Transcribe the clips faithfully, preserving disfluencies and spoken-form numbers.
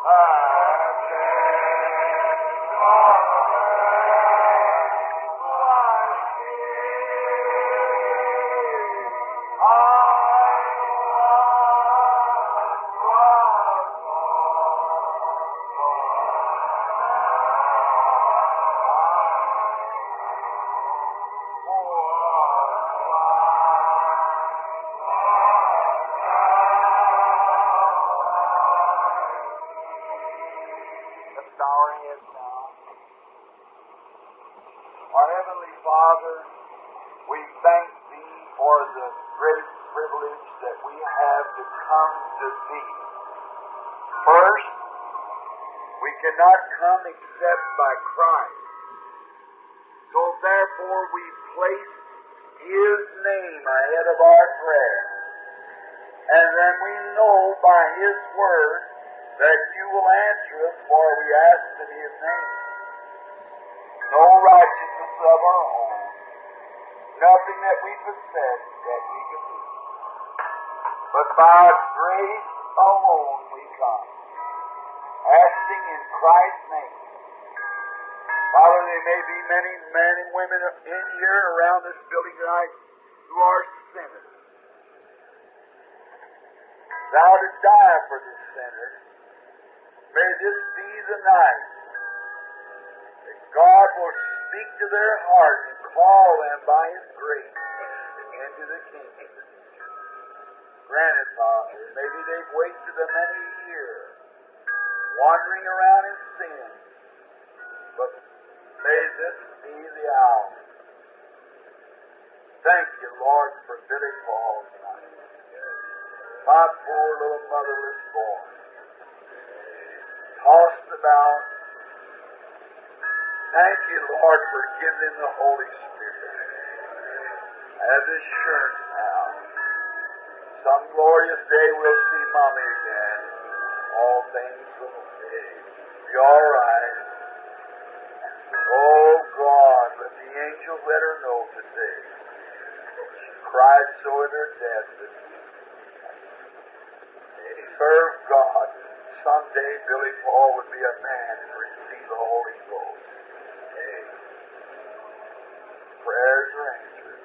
Cannot come except by Christ. So therefore we place His name ahead of our prayer. And then we know by His word that you will answer us, for we ask in His name. No righteousness of our own, nothing that we possess that we can do. But by grace alone we come, asking in Christ's name. Father, there may be many men and women in here around this building tonight who are sinners. Thou didst die for this sinner. May this be the night that God will speak to their heart and call them by His grace into the kingdom. Grant it, Father. Maybe they've wasted a many years wandering around in sin. But may this be the hour. Thank you, Lord, for Billy Paul tonight. My poor little motherless boy, tossed about. Thank you, Lord, for giving him the Holy Spirit as assurance now. Some glorious day we'll see Mommy again. All things will be all right. Oh, God, let the angels let her know today. She cried so at her death that serve God. Someday Billy Paul would be a man and receive the Holy Ghost. Hey. Prayers are answered.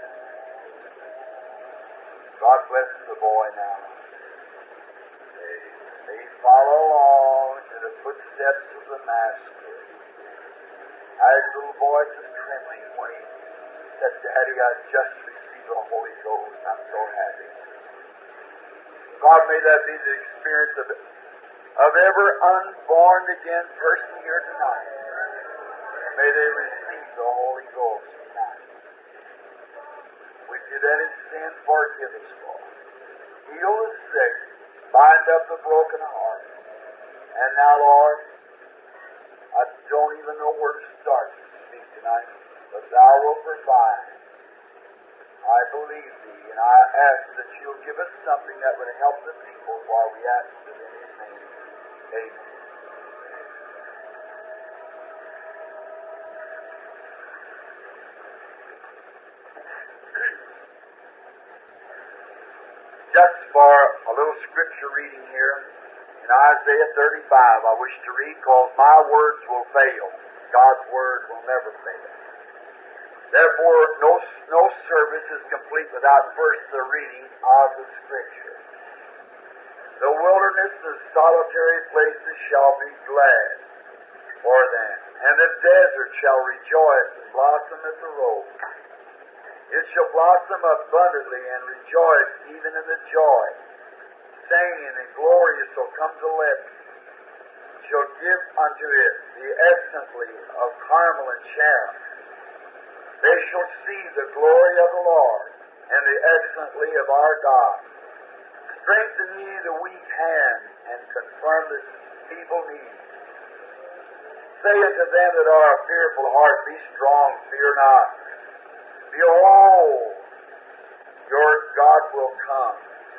God bless the boy now. Hey. May he follow along in the footsteps of the Master. As the little boy was trembling when he said, Daddy, I just received the Holy Ghost. I'm so happy. God, may that be the experience of, of every unborn again person here tonight. May they receive the Holy Ghost tonight. We did any sin, forgive us, Lord. Heal the sick, bind up the broken heart. And now, Lord, I don't even know where to start to speak tonight, but Thou wilt provide. I believe Thee, and I ask that You'll give us something that would help the people while we ask it in His name. Amen. Just for a little scripture reading here, in Isaiah thirty-five, I wish to read, because my words will fail. God's word will never fail. Therefore, no, no service is complete without first the reading of the Scripture. The wilderness and solitary places shall be glad for them, and the desert shall rejoice and blossom as a rose. It shall blossom abundantly and rejoice even in the joy. Singing and glorious shall come to Lebanon, shall give unto it the excellently of Carmel and Sharon. They shall see the glory of the Lord and the excellently of our God. Strengthen ye the weak hand and confirm the feeble knees. Say unto them that are of fearful heart, Be strong, fear not. Behold, your God will come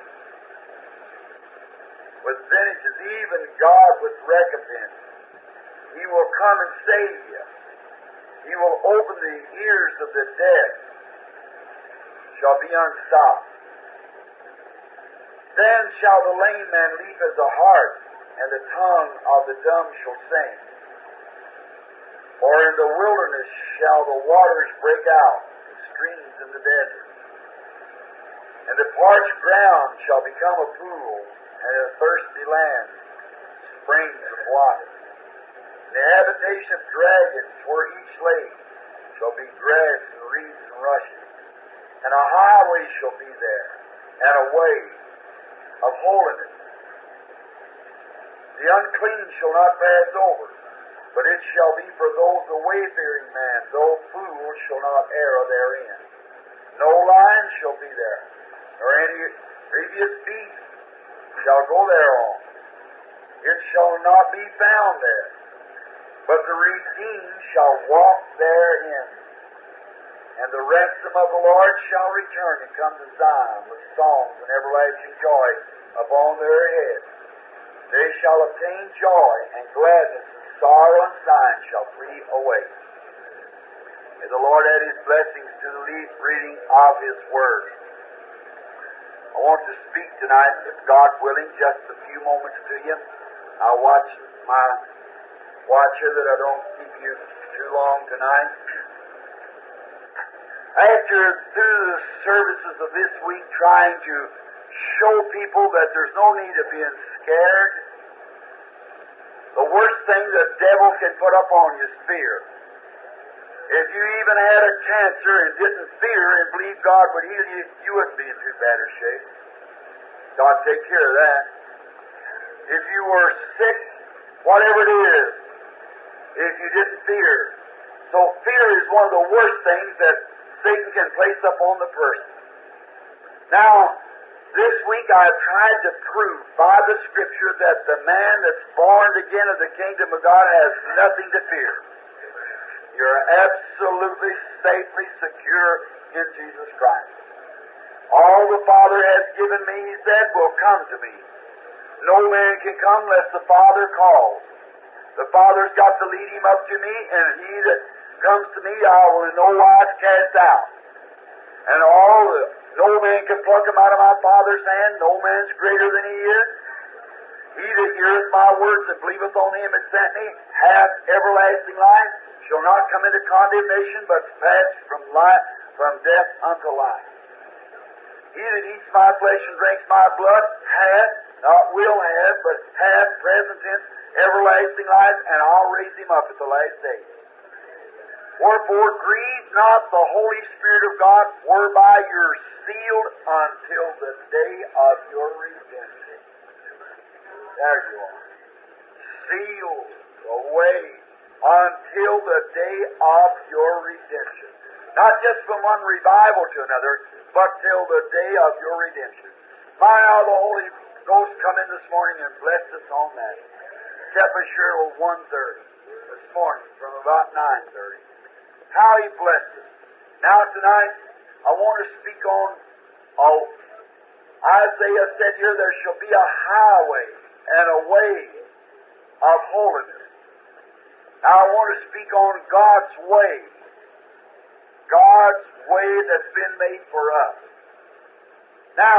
with vengeance, even God with recompense. He will come and save you. He will open the ears of the deaf, shall be unstopped. Then shall the lame man leap as a hart, and the tongue of the dumb shall sing. For in the wilderness shall the waters break out, and streams in the desert. And the parched ground shall become a pool, and a thirsty land springs of water. And the habitation of dragons where each lake shall be grass and reeds and rushes. And a highway shall be there, and a way of holiness. The unclean shall not pass over, but it shall be for those a wayfaring man, though fools shall not err therein. No lion shall be there, nor any previous beast shall go thereon. It shall not be found there, but the redeemed shall walk therein. And the ransom of the Lord shall return and come to Zion with songs and everlasting joy upon their heads. They shall obtain joy and gladness, and sorrow and sighing shall flee away. May the Lord add His blessings to the reading of His Word. I want to speak tonight, if God willing, just a few moments to you. I'll watch my watcher that I don't keep you too long tonight. After, through the services of this week, trying to show people that there's no need of being scared, the worst thing the devil can put up on you is fear. If you even had a cancer and didn't fear and believe God would heal you, you wouldn't be in too bad a shape. God take care of that. If you were sick, whatever it is, if you didn't fear. So fear is one of the worst things that Satan can place up on the person. Now, this week I've tried to prove by the Scripture that the man that's born again of the kingdom of God has nothing to fear. You're absolutely safely secure in Jesus Christ. All the Father has given me, He said, will come to me. No man can come unless the Father calls. The Father's got to lead him up to me, and he that comes to me I will in no wise cast out. And all the, no man can pluck him out of my Father's hand. No man's greater than He is. He that heareth my words and believeth on Him that sent me hath everlasting life, shall not come into condemnation, but pass from life, from death unto life. He that eats my flesh and drinks my blood hath, not will have, but hath, present tense, everlasting life, and I'll raise him up at the last day. Wherefore grieve not the Holy Spirit of God, whereby you're sealed until the day of your redemption. There you are. Sealed away until the day of your redemption. Not just from one revival to another, but till the day of your redemption. My, how the Holy Ghost come in this morning and blessed us on that. Kept us here till one thirty this morning from about nine thirty. How He blessed us. Now tonight, I want to speak on, oh, Isaiah said here, there shall be a highway and a way of holiness. Now I want to speak on God's way. God's way that's been made for us. Now,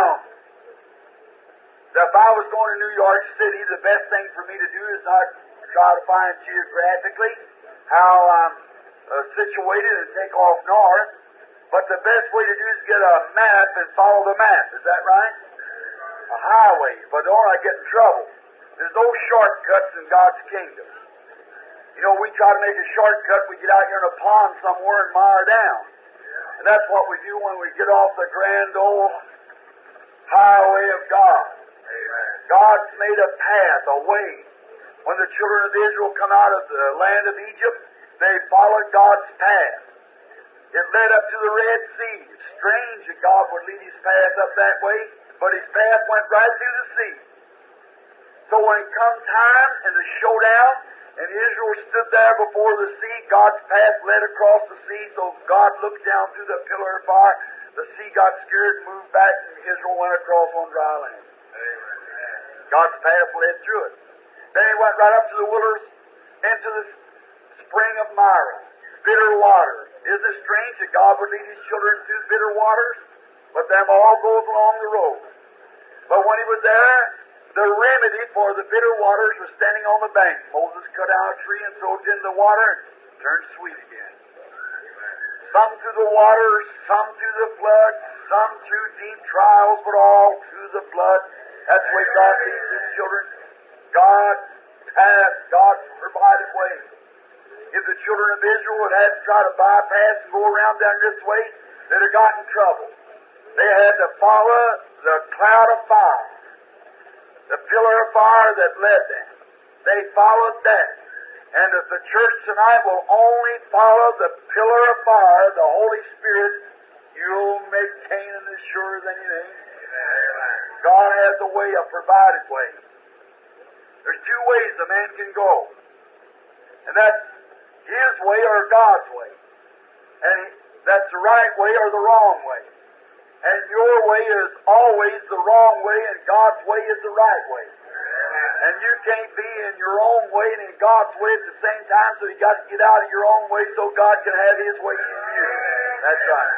if I was going to New York City, the best thing for me to do is not try to find geographically how I'm uh, situated and take off north, but the best way to do is get a map and follow the map. Is that right? A highway, but don't I get in trouble. There's no shortcuts in God's kingdom. You know, we try to make a shortcut, we get out here in a pond somewhere and mire down. And that's what we do when we get off the grand old highway of God. Amen. God's made a path, a way. When the children of Israel come out of the land of Egypt, they followed God's path. It led up to the Red Sea. It's strange that God would lead His path up that way, but His path went right through the sea. So when it come time in the showdown, and Israel stood there before the sea, God's path led across the sea, so God looked down through the pillar of fire. The sea got scared and moved back, and Israel went across on dry land. Amen. God's path led through it. Then He went right up to the wilderness, into the spring of Mara, bitter water. Isn't it strange that God would lead His children through bitter waters? But them all goes along the road. But when He was there, the remedy for the bitter waters was standing on the bank. Moses cut out a tree and threw it in the water and it turned sweet again. Some through the water, some through the flood, some through deep trials, but all through the flood. That's the way God leads His children. God has, God provided ways. If the children of Israel had had to try to bypass and go around down this way, they'd have gotten in trouble. They had to follow the cloud of fire, the pillar of fire that led them. They followed that. And if the church tonight will only follow the pillar of fire, the Holy Spirit, you'll make Canaan as sure as anything. God has a way, a provided way. There's two ways a man can go. And that's his way or God's way. And that's the right way or the wrong way. And your way is always the wrong way, and God's way is the right way. And you can't be in your own way and in God's way at the same time, so you got to get out of your own way so God can have His way in you. That's right.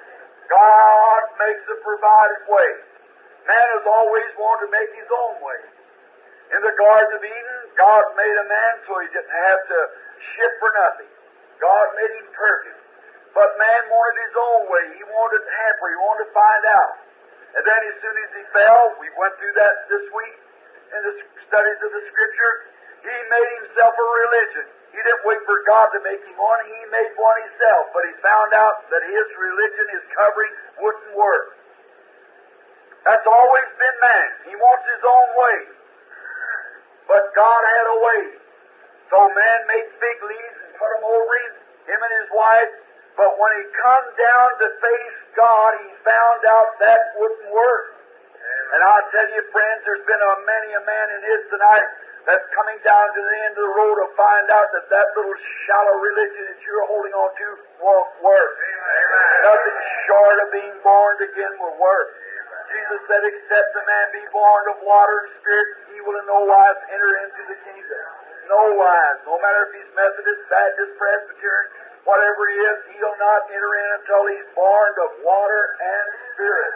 God makes a provided way. Man has always wanted to make his own way. In the Garden of Eden, God made a man so he didn't have to shift for nothing. God made him perfect. But man wanted his own way. He wanted to tamper. He wanted to find out. And then as soon as he fell, we went through that this week in the studies of the Scripture, he made himself a religion. He didn't wait for God to make him one. He made one himself. But he found out that his religion, his covering, wouldn't work. That's always been man. He wants his own way. But God had a way. So man made fig leaves and put them over him, him and his wife. But when he come down to face God, he found out that wouldn't work. And I'll tell you, friends, there's been a many a man in his tonight that's coming down to the end of the road to find out that that little shallow religion that you're holding on to won't work. Amen. Nothing short of being born again will work. Jesus said, except a man be born of water and spirit, he will in no wise enter into the kingdom. No wise. No matter if he's Methodist, Baptist, Presbyterian, whatever he is, he'll not enter in until he's born of water and spirit.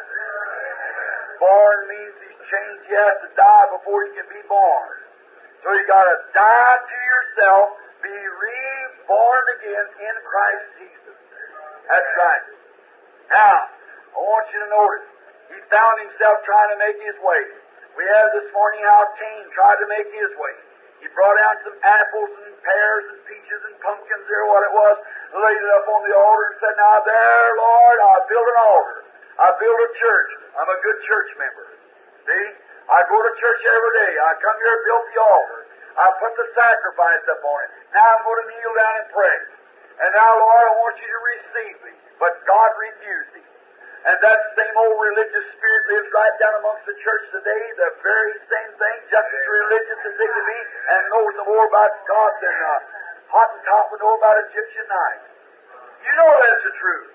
Born means he's changed. He has to die before he can be born. So you got to die to yourself, be reborn again in Christ Jesus. That's right. Now, I want you to notice, he found himself trying to make his way. We have this morning how Cain tried to make his way. He brought out some apples and pears and peaches and pumpkins, there what it was, laid it up on the altar and said, now there, Lord, I build an altar. I build a church. I'm a good church member. See? I go to church every day. I come here and build the altar. I put the sacrifice up on it. Now I'm going to kneel down and pray. And now, Lord, I want you to receive me. But God refused him. And that same old religious spirit lives right down amongst the church today, the very same thing, just as religious as they can be, and knows no more about God than uh, Hottentot would know about Egyptian knives. You know that's the truth.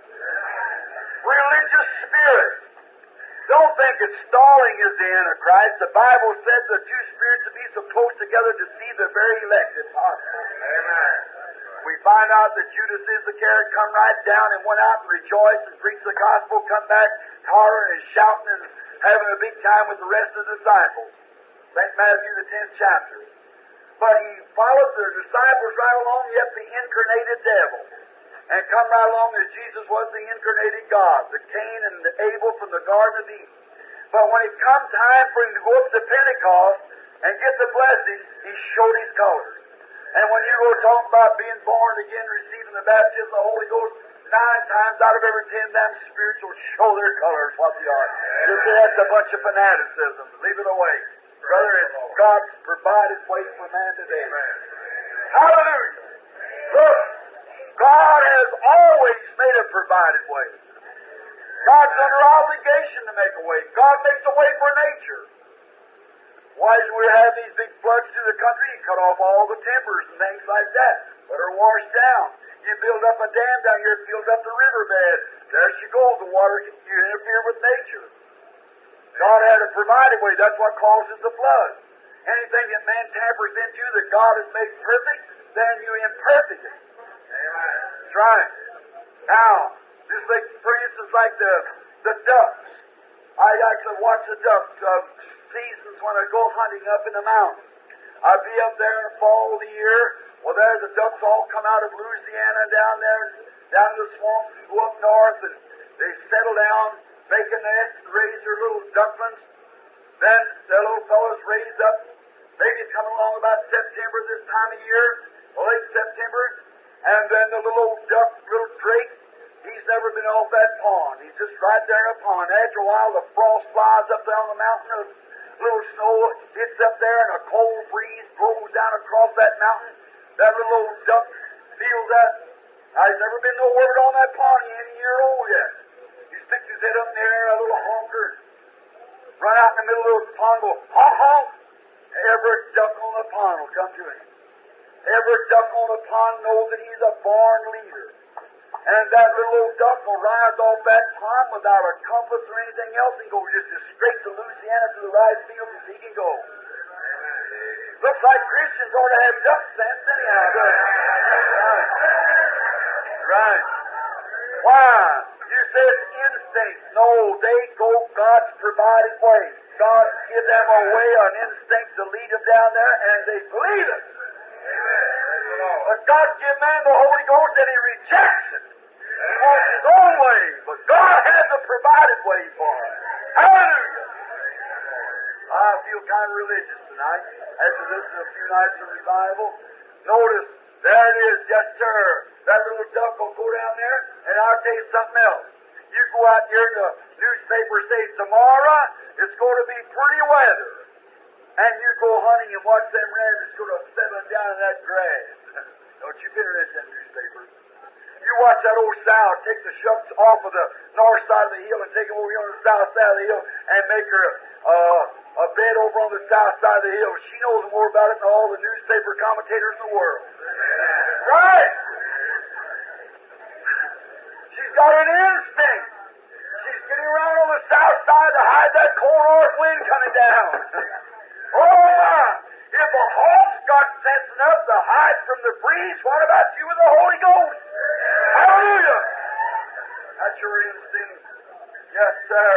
Religious spirit. Don't think that stalling is the Antichrist. The Bible says the two spirits will be so close together to see the very elect if possible. Amen. We find out that Judas Iscariot come right down and went out and rejoiced and preached the gospel, come back hollering and shouting and having a big time with the rest of the disciples. Saint Matthew, the tenth chapter. But he followed the disciples right along, yet the incarnated devil. And come right along as Jesus was the incarnated God, the Cain and the Abel from the Garden of Eden. But when it come time for him to go up to Pentecost and get the blessing, he showed his colors. And when you go talk about being born again, receiving the baptism of the Holy Ghost, nine times out of every ten, them spirits will show their colors what they are. You say that's a bunch of fanaticism. Leave it away. Brother, it's God's provided way for man today. Hallelujah. Look, God has always made a provided way. God's under obligation to make a way. God makes a way for nature. Why should we have these big floods through the country? You cut off all the timbers and things like that. Let her wash down. You build up a dam down here, build up the riverbed. There she goes, the water. You interfere with nature. God had a provided way. That's what causes the flood. Anything that man tampers into that God has made perfect, then you imperfect it. Amen. That's right. Now, just like, for instance, like the, the ducks. I actually watch the ducks uh, seasons when I go hunting up in the mountains. I'd be up there in the fall of the year. Well, there the ducks all come out of Louisiana and down there, down the swamps and go up north, and they settle down, make a nest, and raise their little ducklings. Then their little fellows raise up, maybe come along about September this time of year, late September, and then the little old duck, little drake, he's never been off that pond. He's just right there in a pond. After a while, the frost flies up there on the mountain, a little snow hits up there, and a cold breeze blows down across that mountain. That little old duck feels that. Now, he's never been no word on that pond. He ain't a year old yet. He sticks his head up in the air, a little honker, run out in the middle of the pond, go honk honk. Every duck on the pond will come to him. Every duck on the pond knows that he's a born leader. And that little old duck will rise off that pond without a compass or anything else and go just as straight to Louisiana to the rice fields as he can go. Looks like Christians ought to have duck sense anyhow, doesn't it? Right. Right. Why? You say it's instinct. No, they go God's provided way. God gives them a way, an instinct to lead them down there, and they believe it. But God gives man the Holy Ghost and he rejects it. He wants his own way, but God has a provided way for him. Hallelujah! I feel kind of religious tonight after listening to a few nights of revival. Notice, there it is, yes sir. That little duck will go down there, and I'll tell you something else. You go out here in the newspaper, say tomorrow it's going to be pretty weather. And you go hunting and watch them rabbits go to settling down in that grass. Don't you been read that newspaper? You watch that old sow take the shucks off of the north side of the hill and take them over here on the south side of the hill and make her uh, a bed over on the south side of the hill. She knows more about it than all the newspaper commentators in the world. Right? She's got an instinct. She's getting around on the south side to hide that cold north wind coming down. Oh my! If a hawk's got sense enough to hide from the breeze, what about you with the Holy Ghost? Hallelujah! That's your instinct. Yes, sir.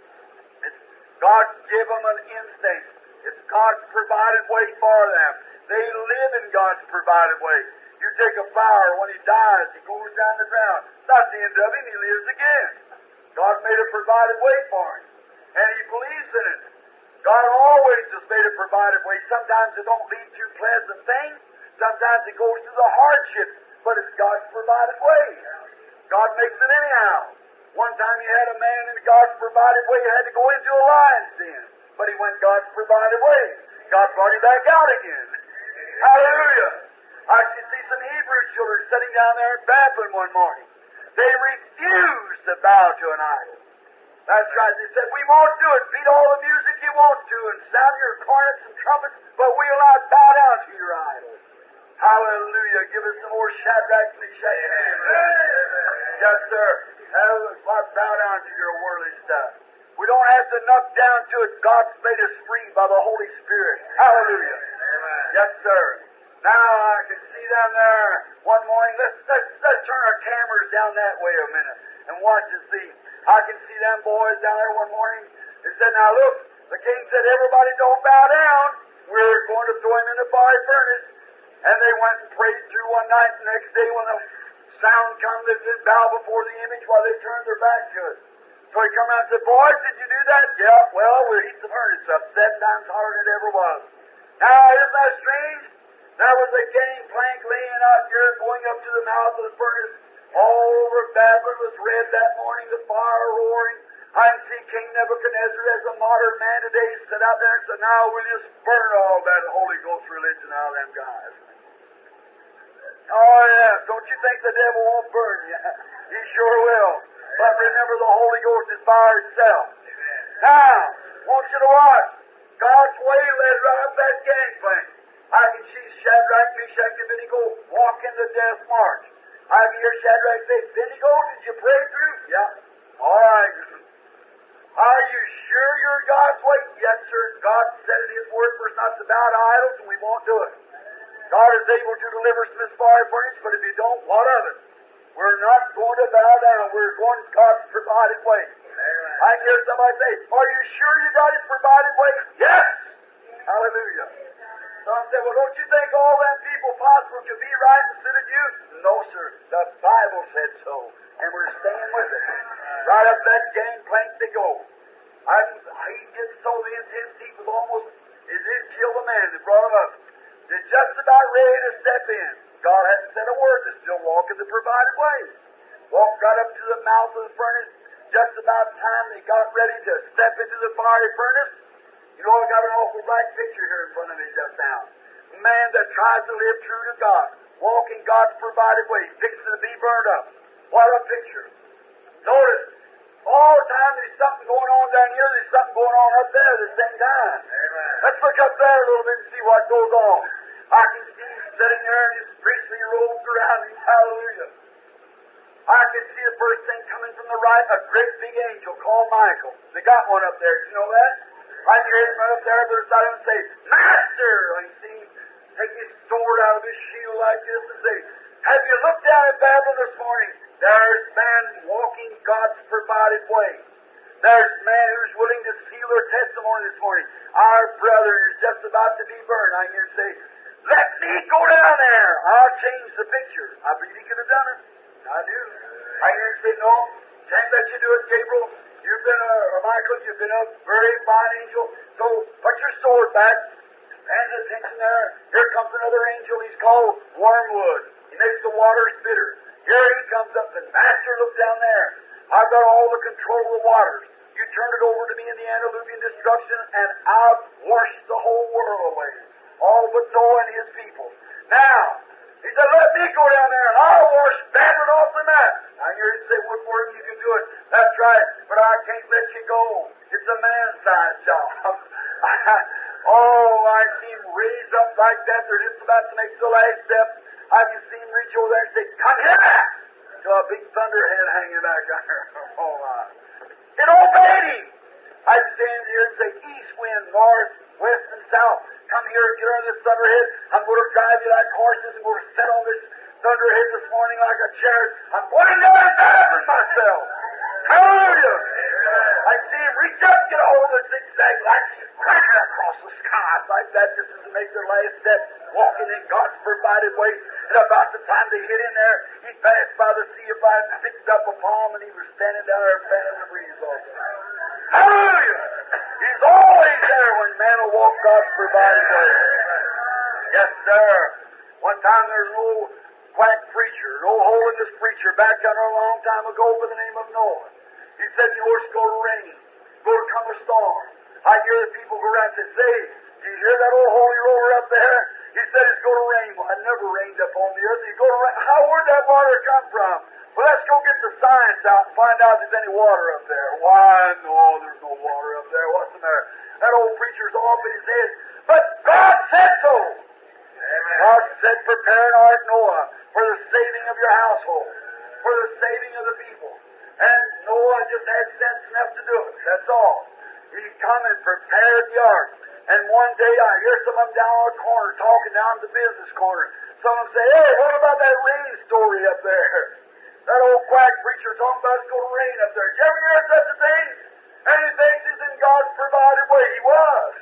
It's God give them an instinct. It's God's provided way for them. They live in God's provided way. You take a flower, when he dies, he goes down the ground. That's the end of him. He lives again. God made a provided way for him. And he believes in it. God always has made a provided way. Sometimes it don't lead to pleasant things. Sometimes it goes to the hardship. But it's God's provided way. God makes it anyhow. One time you had a man in God's provided way who had to go into a lion's den. But he went God's provided way. God brought him back out again. Hallelujah. I could see some Hebrew children sitting down there in Babylon one morning. They refused to bow to an idol. That's right. They said, we won't do it. Beat all the music you want to and sound your cornets and trumpets, but we'll not bow down to your idol. Hallelujah. Give us some more Shadrach, Meshach, and Abednego. Yes, sir. Let's bow down to your worldly stuff. We don't have to knock down to it. God's made us free by the Holy Spirit. Hallelujah. Amen. Yes, sir. Now I can see them there one morning. Let's, let's, let's turn our cameras down that way a minute and watch and see. I can see them boys down there one morning. They said, now look, the king said, everybody don't bow down. We're going to throw him in the fiery furnace. And they went and prayed through one night. The next day when the sound came, they didn't bow before the image while they turned their back to it. So he come out and said, boys, did you do that? Yeah, well, we'll heat the furnace up seven times hotter than it ever was. Now, isn't that strange? There was a gangplank laying out here going up to the mouth of the furnace. All over Babylon was red that morning, the fire roaring. I can see King Nebuchadnezzar as a modern man today sit out there and said, now we'll just burn all that Holy Ghost religion out of them guys. Oh, yeah. Don't you think the devil won't burn you? He sure will. But remember, the Holy Ghost is fire itself. Now, I want you to watch. God's way led right up that gangplank. I can see Shadrach, Meshach, and Abednego walking the death march. I can hear Shadrach say, Abednego, did you pray through? Yeah. All right. Are you sure you're God's way? Yes, sir. God said in His Word for us not to bow to idols, and we won't do it. God is able to deliver us from this fire furnace, but if you don't, what of it? We're not going to bow down. We're going God's provided way. Amen. I can hear somebody say, are you sure you got His provided way? Yes! Hallelujah. Some say, well, don't you think all them people possible could be right instead of you? No, sir. The Bible said so. And we're staying with it. Right up that gangplank they go. I, he did so the intense heat was almost, it did kill the man that brought him up. They're just about ready to step in. God hadn't said a word. They're still walking the provided way. Walked right up to the mouth of the furnace. Just about time they got ready to step into the fiery furnace. You know, I got an awful bright picture here in front of me just now. A man that tries to live true to God, walking God's provided way, fixing to be burned up. What a picture. Notice, all the time there's something going on down here, there's something going on up there at the same time. Amen. Let's look up there a little bit and see what goes on. I can see him sitting there in his priestly robes around him. Hallelujah. I can see the first thing coming from the right, a great big angel called Michael. They got one up there. Did you know that? I can hear him right up there on the other side of him and say, Master! I see him take his sword out of his shield like this and say, have you looked down at Babylon this morning? There's man walking God's provided way. There's man who's willing to seal their testimony this morning. Our brother is just about to be burned. I hear him say, let me go down there. I'll change the picture. I believe he could have done it. I do. I hear him say, no, can't let you do it, Gabriel. You've been a, or Michael, you've been a very fine angel. So put your sword back. Stand attention there. Here comes another angel. He's called Wormwood. He makes the waters bitter. Here he comes up and Master, look down there. I've got all the control of the waters. You turn it over to me in the antediluvian destruction, and I've washed the whole world away. All but Noah and his people. Now, he said, let me go down there and I'll wash Babylon off the map. I hear him say, what more you can do it? That's right, but I can't let you go. It's a man-sized job. Oh, I see him raise up like that. They're just about to make the last step. I can see him reach over there and say, come here! To a big thunderhead hanging back there. Oh, my. It obeyed him. I stand here and say, east wind, north, west, and south. Come here and get on this thunderhead. I'm going to drive you like horses. I'm going to sit on this thunderhead this morning like a chariot. I'm going down and Babylon myself. Hallelujah! I see him reach up and get a hold of the zigzag light. He's crashing across the sky like that just as to make their last step, walking in God's provided way. And about the time they hit in there, he passed by the sea of light and picked up a palm, and he was standing down there fanning the breeze off. Hallelujah! He's always there when man will walk God's provided way. Yes, sir. One time there's an old quack preacher, an old holiness preacher back down there a long time ago by the name of Noah. He said, you know, it's going to rain. It's going to come a storm. I hear the people go around and say, say, do you hear that old holy roller up there? He said it's going to rain. Well, it never rained up on the earth. It's going to rain. How, where'd that water come from? Well, let's go get the science out and find out if there's any water up there. Why, no, there's no water up there. What's the matter? That old preacher's off in his head. But God said so. Amen. God said, prepare an ark, Noah, for the saving of your household, for the saving of the people. And Noah just had sense enough to do it. That's all. He come and prepared the ark. And one day I hear some of them down on the corner talking down the business corner. Some of them say, hey, what about that rain story up there? That old quack preacher talking about it's going to rain up there. Did you ever hear such a thing? And he thinks he's in God's provided way. He was.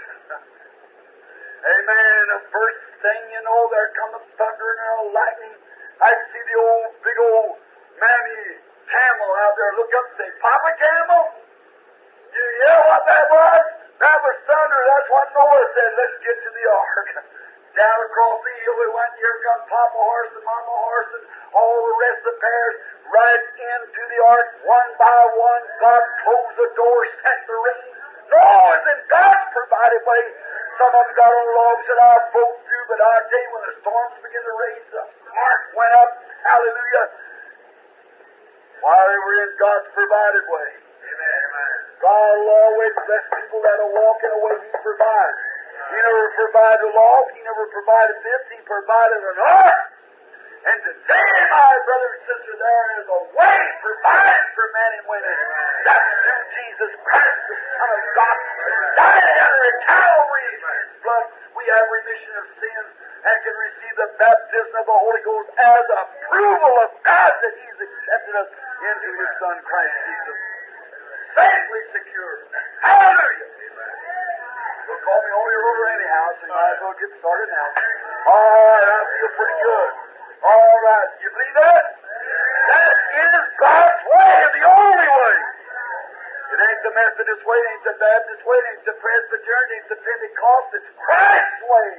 Amen. The first thing you know, there comes thunder and there lightning. I see the old, big old mammy camel out there look up and say, Papa Camel? You hear what that was? That was thunder. That's what Noah said. Let's get to the ark. Down across the hill we went. Here come Papa Horse and Mama Horse and all the rest of the pairs right into the ark. One by one, God closed the door, sent the rain. Noah's in God's provided way. Some of them got on logs that I'll float through, but I tell you, when the storms begin to rage, the ark went up. Hallelujah. While they were in God's provided way. Amen. God will always bless people that will walk in a way He provides. He never provided a log. He never provided this. He provided an ark. And today, my brother and sister, there is a way provided for men and women. That's through Jesus Christ, the Son of God, who died under Calvary's blood. We have remission of sins and can receive the baptism of the Holy Ghost as approval of God that He's accepted us into His Son, Christ Jesus. safely secured. Hallelujah. We'll call me Holy Roller anyhow, so you might as well get started now. All right, I feel pretty good. All right, you believe that? That is God's way, the only way. It ain't the Methodist way, it ain't the Baptist way, it ain't the Presbyterian, it ain't the Pentecost, it's Christ's way.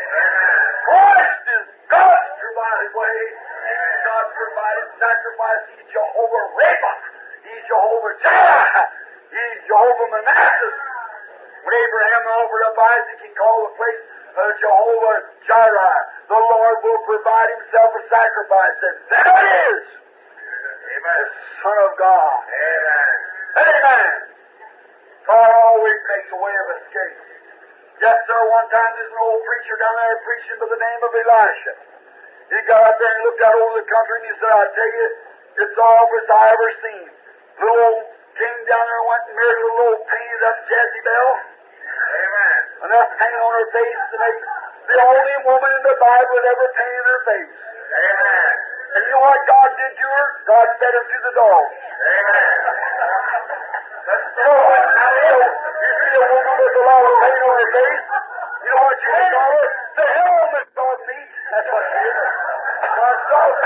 Christ is God's provided way. God's provided sacrifice. He's Jehovah Rapha. He's Jehovah Jireh. He's Jehovah Manasseh. When Abraham offered up Isaac, he called the place uh, Jehovah Jireh. The Lord will provide himself a sacrifice. And there it is. Amen. The Son of God. Amen. Amen. God always makes a way of escape. Yes, sir, one time there's an old preacher down there preaching by the name of Elisha. He got out there and looked out over the country and he said, I tell you, it's the office I ever seen. Little old king down there went and married a little old painted up Jezebel. Amen. Enough paint on her face to make the only woman in the Bible that ever painted her face. Amen. And you know what God did to her? God fed her to the dogs. Amen. That's so you, you see a woman with a lot of paint on her face, you know what you can call her? The helmet dog meat. That's what she is. God dog.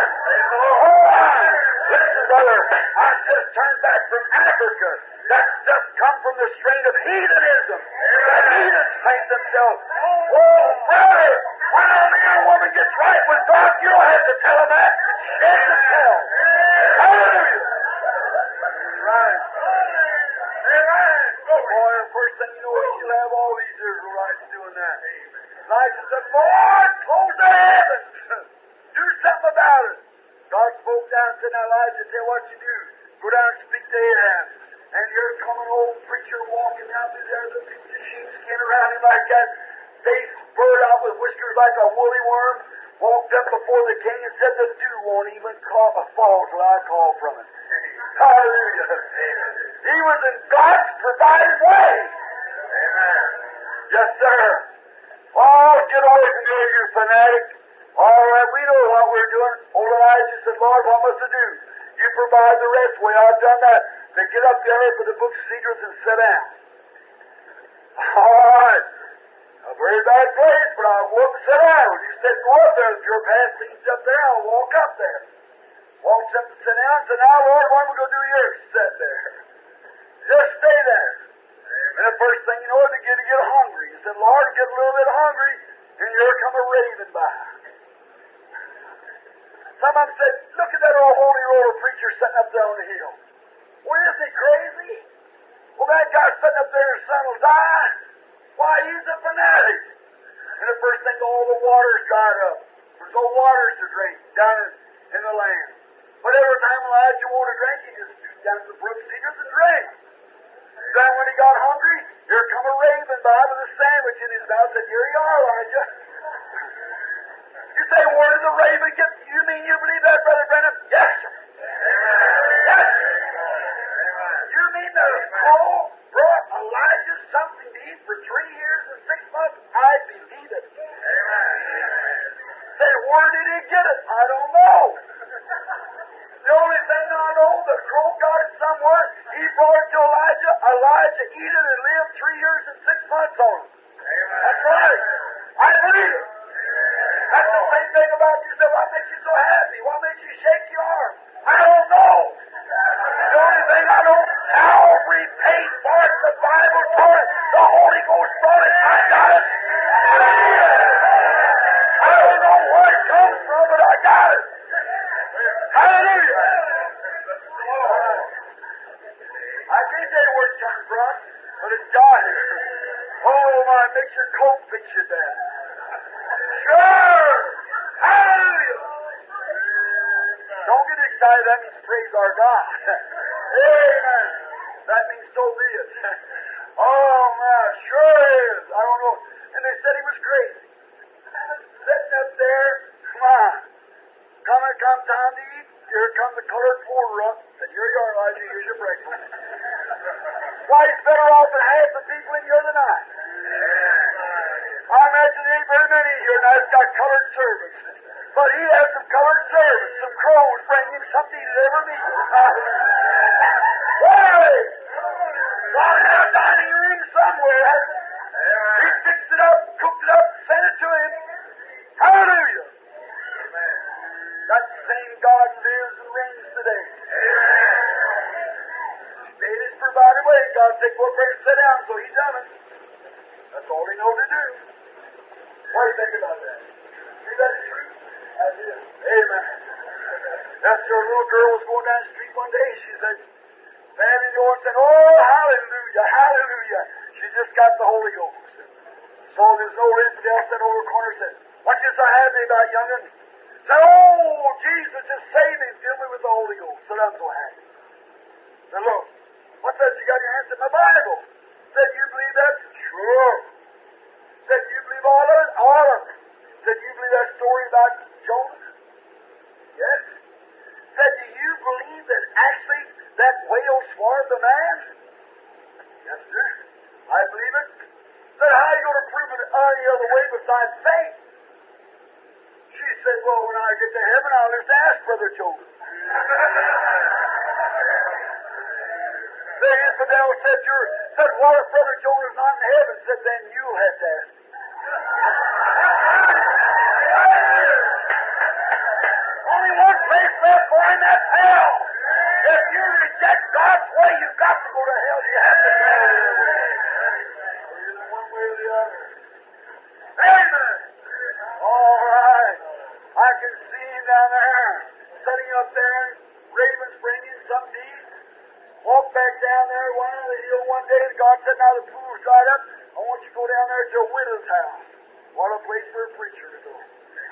Listen, brother, I just turned back from Africa. That stuff come from the strain of heathenism. The heathens paint themselves. Oh, brother, when a man or woman gets right with God, you don't have to tell them that. It's the tell. Hallelujah. Right. Amen. Boy, the first thing you know, you'll have all these Israelites doing that. Elijah said, Lord, close the heavens. Do something about it. God spoke down and said, now Elijah, tell what you do. Go down and speak to Ahab. And here come an old preacher walking down through there with a piece of sheepskin around him like that, face spurred out with whiskers like a woolly worm, walked up before the king and said, the dew won't even call, fall till I call from it. Hallelujah. He was in God's provided way. Amen. Yes, sir. Oh, get away from here, you fanatic. All right, we know what we're doing. Old Elijah said, Lord, what must I do? You provide the rest way. I've done that. They get up there for the book of secrets and sit down. All right. A very bad place, but I'll go up and sit down. You said, go up there. If your path leads up there, I'll walk up there. Walks up and sit down and said, now, Lord, what are we going to do here? Sit there. Just stay there. And the first thing you know, they get to get hungry. He said, Lord, get a little bit hungry, and here come a raven by. Some of them said, look at that old holy roller preacher sitting up there on the hill. Well, isn't he crazy? Well, that guy sitting up there, his son will die. Why, he's a fanatic. And the first thing, all the water's dried up. There's no waters to drink down in, in the land. But every time Elijah wanted to drink, he just stooped down to the brook cedars and drank. Then when he got hungry, here come a raven by with a sandwich in his mouth and said, here you are, Elijah. You say, where did the raven get? You mean you believe that, Brother Brennan? Yes, sir. Yes, sir. You mean the crow brought Elijah something to eat for three years and six months? I believe it. Say, where did he get it? I don't know. The only thing I know, the crow got it somewhere. He brought it to Elijah. Elijah eat it and lived three years and six months on it. That's right. I believe it. That's the same thing about you. Say, what makes you so happy? What makes you shake your arm? I don't know. The only thing I know, Calvary paid for it. The Bible taught it. The Holy Ghost brought it. I got it. I don't know where it comes from, but I got it. Hallelujah. I can't tell you where it comes from, but it's got it. Oh, my, it makes your coat fit you better. Sure! Hallelujah! Don't get excited. That means praise our God. Amen. That means so be it. Oh, my, sure is. I don't know. And they said he was crazy. Sitting up there, come on. Come and come time to eat. Here comes the colored porter up. Said, here you are, Elijah. Here's your breakfast. Why, he's better off than half the people in here tonight. I imagine there ain't very many here now that's got colored servants. But he has some colored servants. Some crows bring him something he never meet. Why? God had a dining room somewhere. He fixed it up, cooked it up, sent it to him. Hallelujah. That same God lives and reigns today. Made his provided way. God said, go up there and sit down, so he done it. That's all he knew to do. What do you think about that? See that true? That's it. Amen. That's your little girl was going down the street one day. She said, standing in the door and said, oh, hallelujah, hallelujah. She just got the Holy Ghost. So this old infidel sat over the corner and said, what you so happy about, young'un? Said, oh, Jesus just saved me, filled me with the Holy Ghost. Said, I'm so happy. Said, look, what's that you got in your hand? Said, my Bible. Said, you believe that? Sure. Said, you believe all of it? All of it. Said, you believe that story about Jonah? Yes. Said, do you believe that actually that whale swallowed the man? Yes, sir. I believe it. Said, how are you going to prove it any other way besides faith? She said, well, when I get to heaven, I'll just ask Brother Jonah. The infidel said, you're, said, well, if Brother Jonah's not in heaven, said, then you'll have to ask him. Only one place left for him, that's hell. If you reject God's way, you've got to go to hell. You have to go either one way or the other. Amen. All right. I can see him down there, sitting up there, ravens bringing something to eat. Walked back down there, went on the hill one day, and God said, now the pool's dried up. I want you to go down there to a widow's house. What a place for a preacher to go.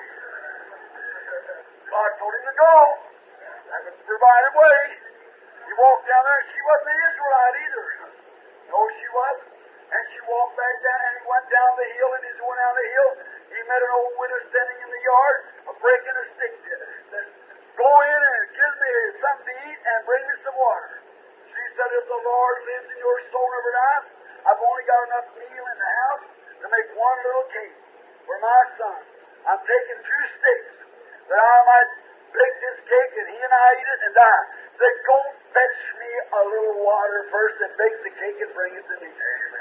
God told him to go. That was the provided way. He walked down there, and she wasn't an Israelite either. No, she wasn't. And she walked back down, and he went down the hill, and as he went down the hill, he met an old widow standing in the yard, a breaking a stick. Said, go in and give me something to eat and bring me some water. She said, if the Lord lives in your soul never dies, I've only got enough meal in the house to make one little cake for my son. I'm taking two sticks that I might bake this cake and he and I eat it and die. Said, go fetch me a little water first and bake the cake and bring it to me.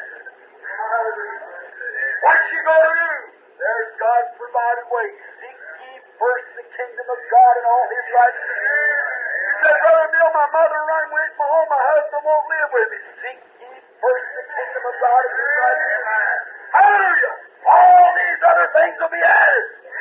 What's she going to do? There's God's provided way. Seek ye first the kingdom of God and all his righteousness. He said, Brother Bill, my mother run away from home, my husband won't live with me. Seek ye first the kingdom of God and his righteousness. Hallelujah! All these other things will be added.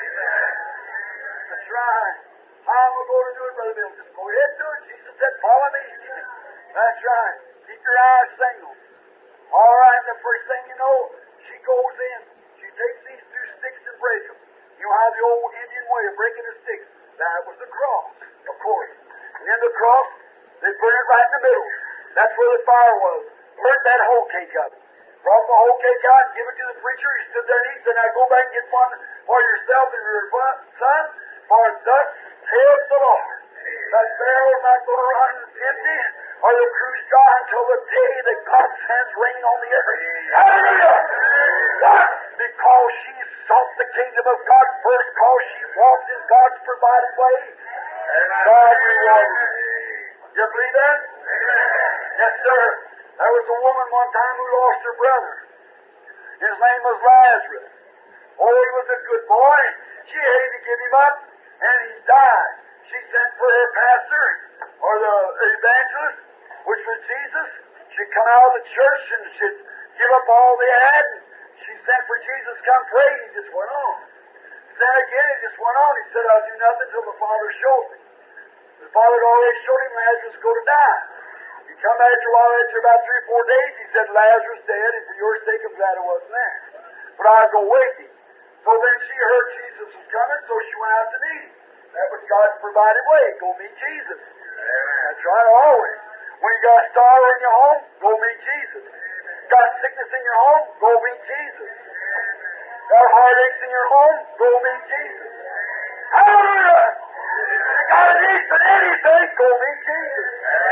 That's right. How am I going to do it, Brother Bill? Just go ahead and do it. Jesus said, follow me. That's right. Keep your eyes single. All right, the first thing you know, she goes in. She takes these two sticks and breaks them. You know how the old Indian way of breaking a stick? That was the cross, of course. And then the cross, they burn it right in the middle. That's where the fire was. Burnt that whole cake up. Brought the whole cake out, give it to the preacher. He stood there and he said, now go back and get one for yourself and your son, for thus saith the Lord. That barrel's not going to run empty, or the cruise dry until the day that God sends rain on the earth. Hallelujah! What? Because she sought the kingdom of God first, because she walked in God's provided way, God rewarded her. You believe that? Yes, sir. There was a woman one time who lost her brother. His name was Lazarus. Oh, he was a good boy. She hated to give him up, and he died. She sent for her pastor, or the evangelist, which was Jesus. She'd come out of the church and she'd give up all they had. And she sent for Jesus, come pray. He just went on. Then again, he just went on. He said, I'll do nothing till the Father shows me. The Father had already showed him Lazarus was going to die. He come after a while, after about three or four days, he said, Lazarus dead, and for your sake I'm glad I wasn't there. But I'll go with him. So then she heard Jesus was coming, so she went out to meet him. That was God's provided way. Go meet Jesus. That's right, always. When you got sorrow in your home, go meet Jesus. Got sickness in your home, go meet Jesus. Got heartaches in your home, go meet Jesus. Hallelujah! You got an need for anything, go meet Jesus.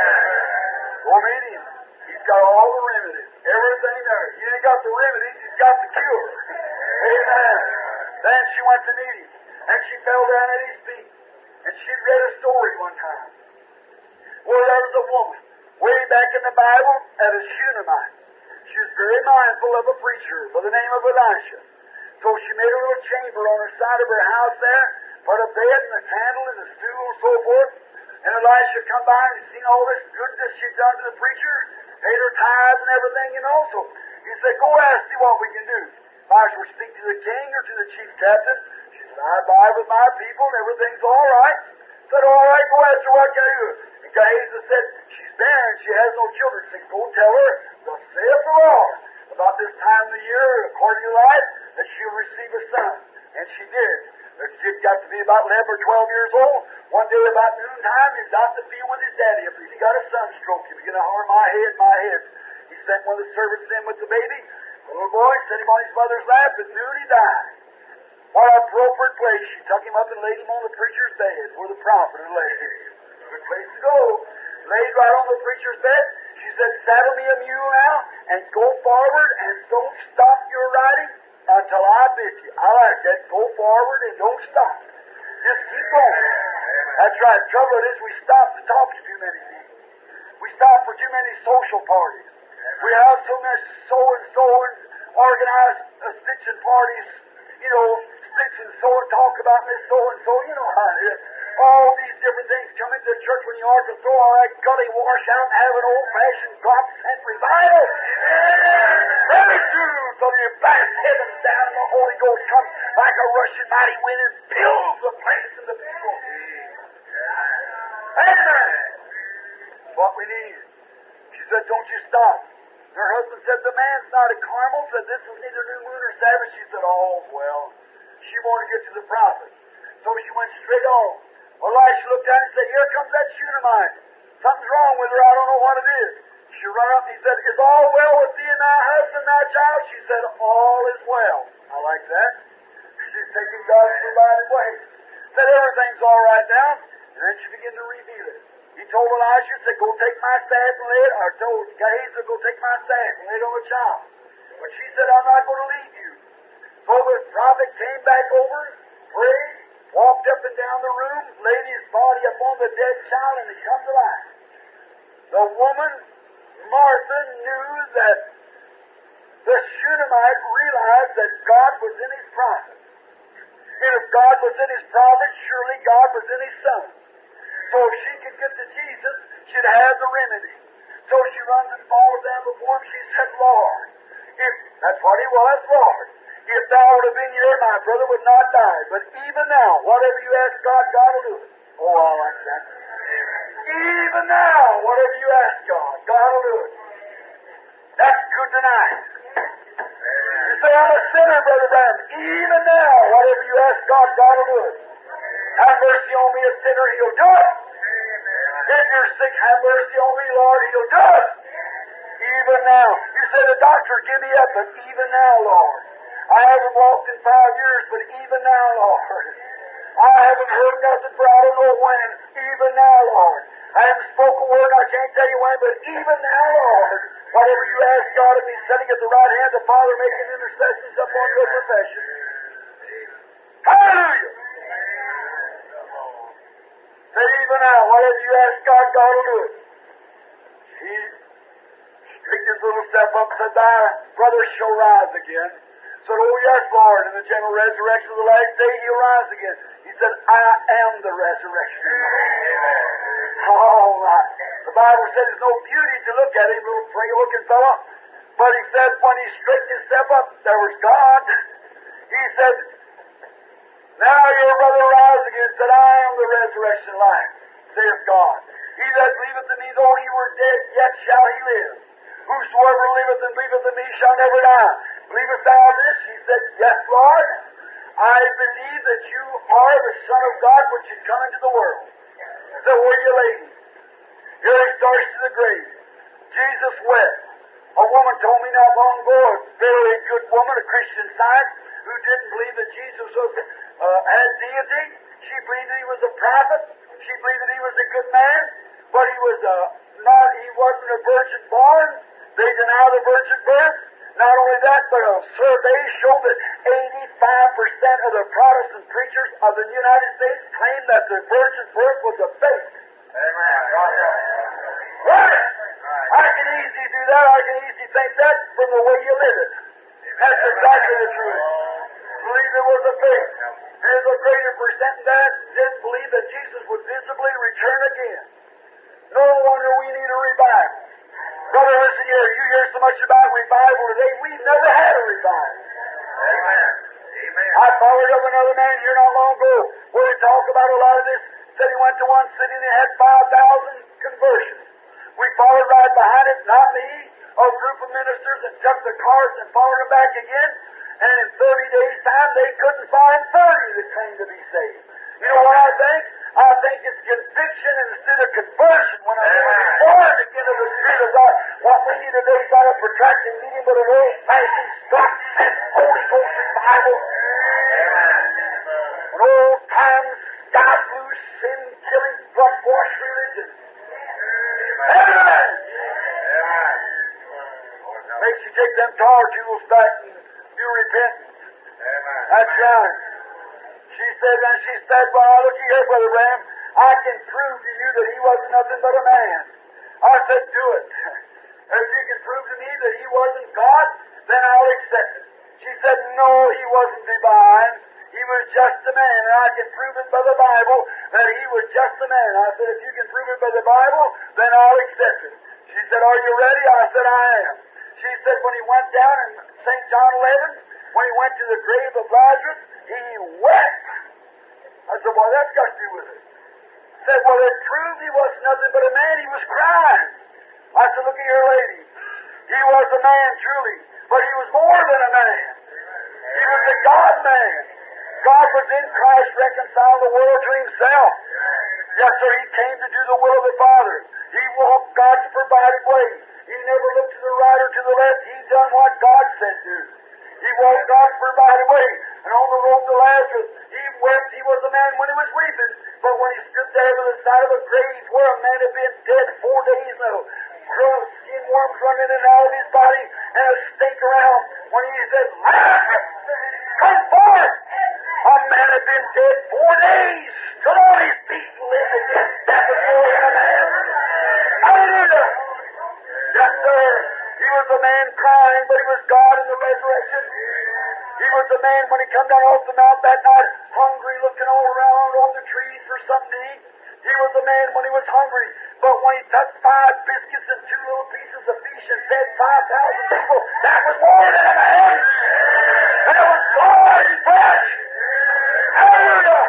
Go meet him. He's got all the remedies. Everything there. He ain't got the remedies, he's got the cure. Amen. Then she went to meet him. And she fell down at his feet. And she read a story one time where there was a woman way back in the Bible at a Shunammite. She was very mindful of a preacher by the name of Elisha. So she made a little chamber on the side of her house there, put a bed and a candle and a stool and so forth. And Elisha come by and seen all this goodness she'd done to the preacher, paid her tithes and everything, you know. So he said, go ask, see what we can do. If I should speak to the king or to the chief captain. She said, I abide with my people and everything's all right. Said, all right, go ask her what can I do. And Gehazi said, she's barren, she has no children. He said, go tell her, thus saith the Lord, about this time of the year, according to life, that she'll receive a son. And she did. The kid got to be about eleven or twelve years old. One day about noontime, he was out in the field with his daddy. He got a sunstroke. He began to holler, my head, my head. He sent one of the servants in with the baby. The little boy set him on his mother's lap. At noon he died. What an appropriate place. She took him up and laid him on the preacher's bed where the prophet had laid him. Good place to go. Laid right on the preacher's bed. She said, saddle me a mule now and go forward and don't stop your riding until I bid you. I like that. Go forward and don't stop. Just keep going. That's right. The trouble is we stop to talk to too many people. We stop for too many social parties. We have so much so-and-so and organized uh, stitching parties, you know, stitch and sew and talk about this so-and-so. You know how it is. All these different things come into the church when you ought to throw all that gully wash out and have an old-fashioned God-sent revival. Very true, so you blast heaven down and the Holy Ghost comes like a rushing mighty wind and fills the place and the people. Amen. That's what we need. She said, don't you stop. And her husband said, the man's not at Carmel, said this was neither new moon or Sabbath. She said, oh, well. She wanted to get to the prophet. So she went straight on. Well, Elisha looked down and said, here comes that Shunammite. Something's wrong with her. I don't know what it is. She ran up and he said, is all well with thee and thy husband, thy child? She said, all is well. I like that. She's taking God's provided way. Said, everything's all right now. And then she began to reveal it. He told Elisha, said, go take my staff and lay it, or told Gehazi, go take my staff and lay it on the child. But she said, I'm not going to leave you. So the prophet came back over, prayed, walked up and down the room, laid his body upon the dead child, and he come to life. The woman, Martha, knew that the Shunammite realized that God was in his prophet. And if God was in his prophet, surely God was in his son. So if she could get to Jesus, she'd have the remedy. So she runs and falls down before him. She said, Lord, if that's what he was, Lord, if thou would have been here, my brother would not die. But even now, whatever you ask God, God will do it. Oh, I like that. Even now, whatever you ask God, God will do it. That's good tonight. You say, I'm a sinner, Brother Branham. Even now, whatever you ask God, God will do it. Have mercy on me, a sinner, he'll do it. If you're sick, have mercy on me, Lord, he'll do it. Even now. You say, the doctor, give me up, but even now, Lord. I haven't walked in five years, but even now, Lord. I haven't heard nothing for I don't know when. Even now, Lord. I haven't spoken a word, I can't tell you when, but even now, Lord. Whatever you ask God of me, sitting at the right hand of the Father, making intercessions upon your profession. Hallelujah! Say, even now, whatever you ask God, God will do it. He straightened his little step up and said, thy brother shall rise again. Said, oh yes, Lord, in the general resurrection of the last day, he'll rise again. He said, I am the resurrection. All right. The Bible said there's no beauty to look at him, little pretty-looking fellow. But he said when he straightened his step up, there was God. He said, now your brother rise again. Said, I am the resurrection and life, saith God. He that believeth in me, though he were dead, yet shall he live. Whosoever liveth and believeth in me shall never die. Believest thou this? He said, yes, Lord. I believe that you are the Son of God which had come into the world. So where you lay him? Here he starts to the grave. Jesus wept. A woman told me not long ago, a very good woman, a Christian science, who didn't believe that Jesus was, uh, had deity. She believed that he was a prophet. She believed that he was a good man, but he was uh, not. He wasn't a virgin born. They deny the virgin birth. Not only that, but a survey showed that eighty-five percent of the Protestant preachers of the United States claim that the virgin birth was a fake. Amen. Right. I can easily do that. I can easily think that from the way you live it. That's exactly the truth. Believe there was a faith. There's a greater percent than that didn't believe that Jesus would visibly return again. No wonder we need a revival. Brother, listen here. You hear so much about revival today. We've never had a revival. Amen. Amen. I followed up another man here not long ago where he talked about a lot of this. Said he went to one city and they had five thousand conversions. We followed right behind it, not me, a group of ministers, and took the carts and followed them back again. And in thirty days' time, they couldn't find thirty that claimed to be saved. You know what I think? I think it's conviction instead of conversion. When I'm born again of the Spirit of God, what we need today is not a protracted meeting, but an old-fashioned, stock-sent Holy Ghost revival. An old-time, sky-blue, sin-killing, blood-washed religion. Amen. Makes you take them tar tools back and do repentance. That's right. She said, and she said, well, look here, Brother Ram, I can prove to you that he wasn't nothing but a man. I said, do it. If you can prove to me that he wasn't God, then I'll accept it. She said, no, he wasn't divine. He was just a man, and I can prove it by the Bible that he was just a man. I said, if you can prove it by the Bible, then I'll accept it. She said, are you ready? I said, I am. She said, when he went down in Saint John eleven, when he went to the grave of Lazarus, he wept. I said, well, that's got to do with it. Said, well, it proved he was nothing but a man. He was crying. I said, look at your lady. He was a man, truly, but he was more than a man. He was a God-man. God was in Christ, reconciled the world to himself. Yes, sir, he came to do the will of the Father. He walked God's provided way. He never looked to the right or to the left. He done what God said do. He walked God's provided way. And on the road to Lazarus, he wept. He was a man when he was weeping. But when he stood there by the side of a grave where a man had been dead four days now, skin worms running in and out of his body, and a stink around, when he said, Lazarus, come forth! A man had been dead four days, stood on his feet and lived again. That was more than a man. Hallelujah! Yes, sir. He was a man crying, but he was God in the resurrection. He was a man when he come down off the mount that night, hungry, looking all around on the trees for something to eat. He was a man when he was hungry, but when he took five biscuits and two little pieces of fish and fed five thousand people, that was more than a man. That was God in flesh. Hallelujah!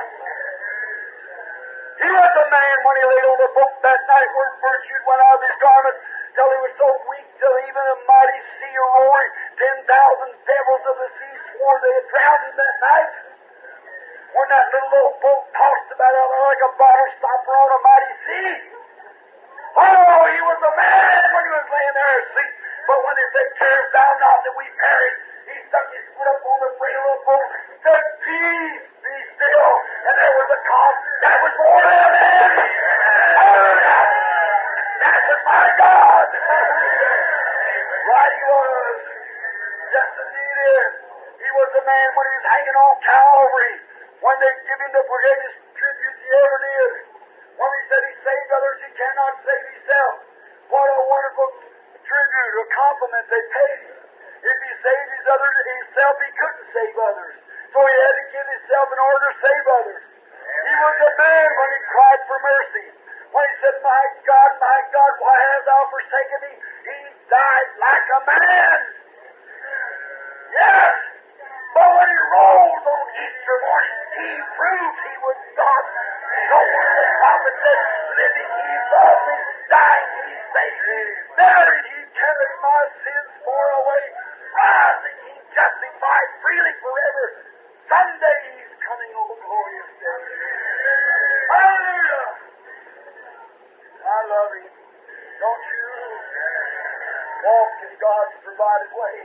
He was a man when he laid on the boat that night where virtue went out of his garment till he was so weak till even a mighty sea roaring, ten thousand devils of the sea swore they had drowned him that night. When that little old boat tossed about out there like a bottle stopper on a mighty sea. Oh, he was a man when he was laying there asleep. But when they said, "Carest thou not that we perish?" he stuck his foot up on the rail of the boat, said, "Peace, be still." And there was a calm. That was more than a man. Hallelujah! That was my God. Right he was. Just as he did. He was a man when he was hanging on Calvary. When they give him the greatest tribute he ever did. When he said he saved others, he cannot save himself. What a wonderful tribute, a compliment they paid him. If he saved his others himself, he couldn't save others. So he had to give himself in order to save others. He was a man when he cried for mercy. When he said, "My God, my God, why hast thou forsaken me?" He died like a man. Yes! But when he rose on Easter morning, he proved he was God. So when the prophet said, "Living he loved me, dying he saved me, buried he carried my sins far away, rising he justified freely forever, someday he's coming, oh glorious day." Hallelujah! I love him. Don't you? Walk in God's provided way.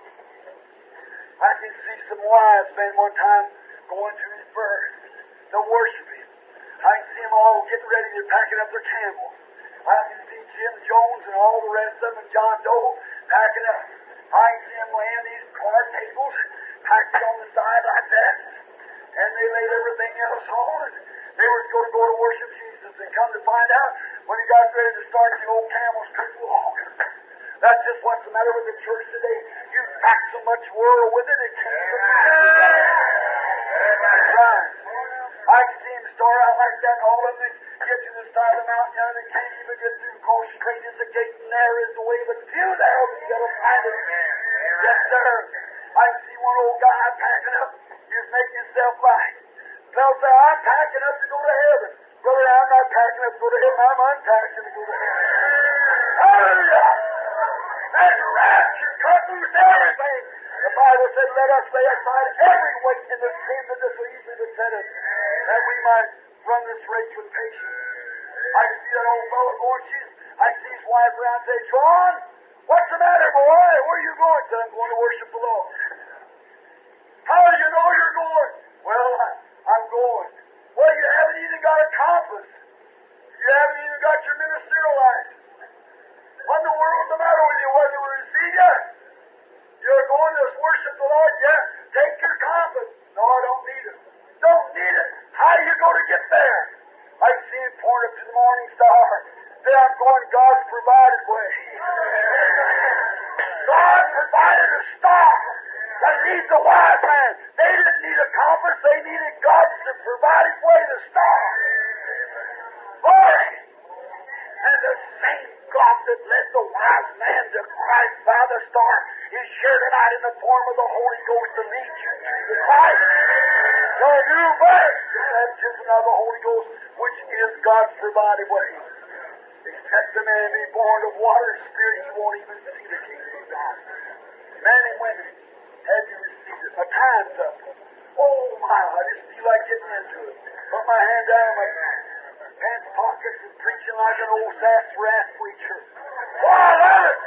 I can see some wise men one time going to his birth to worship him. I can see them all getting ready to packing up their camels. I can see Jim Jones and all the rest of them and John Doe packing up. I can see them laying these card tables packed on the side like that. And they laid everything else on. And they were going to go to worship Jesus. And come to find out, when he got ready to start, the old camels couldn't walk. That's just what's the matter with the church today. You pack so much world with it, it can't even right. I can see him start out like that, all of them get to the side of the mountain, and they can't even get through, because straight is the gate and narrow is the way, but few there will be able to find it. Yes, sir. I can see one old guy packing up. He's making himself right. Fellow say, I'm packing up to go to heaven. Brother, I'm not packing up to go to heaven. I'm unpacking to go to heaven. Hallelujah! That rapture cut loose everything. The Bible said, let us lay aside every weight and the sin that does so easily beset us, that we might run this race with patience. I can see that old fellow going, she's, I can see his wife around and say, John, what's the matter, boy? Where are you going? Said, I'm going to worship the Lord. How do you know you're going? Well, I, I'm going. Well, you haven't even got a compass. You haven't even got your ministerial license. What in the world's the matter with you? Whether we see you? You're going to worship the Lord? Yeah. Take your compass. No, I don't need it. Don't need it. How do you go to get there? I can see him point up to the morning star. Say, I'm going God's provided way. God provided a star that leads the wise man. They didn't need a compass. They needed God's provided way, the star. Boy! And the same God that led the wise man to Christ by the star is here tonight in the form of the Holy Ghost to lead you to Christ. So you better have just another Holy Ghost, which is God's provided way. Except the man be born of water and spirit, he won't even see the kingdom of God. Men and women, have you received it? My time's up. Oh my, I just feel like getting into it. Put my hand down in my pants pockets and preaching like an old sassafras preacher. Oh, I love it!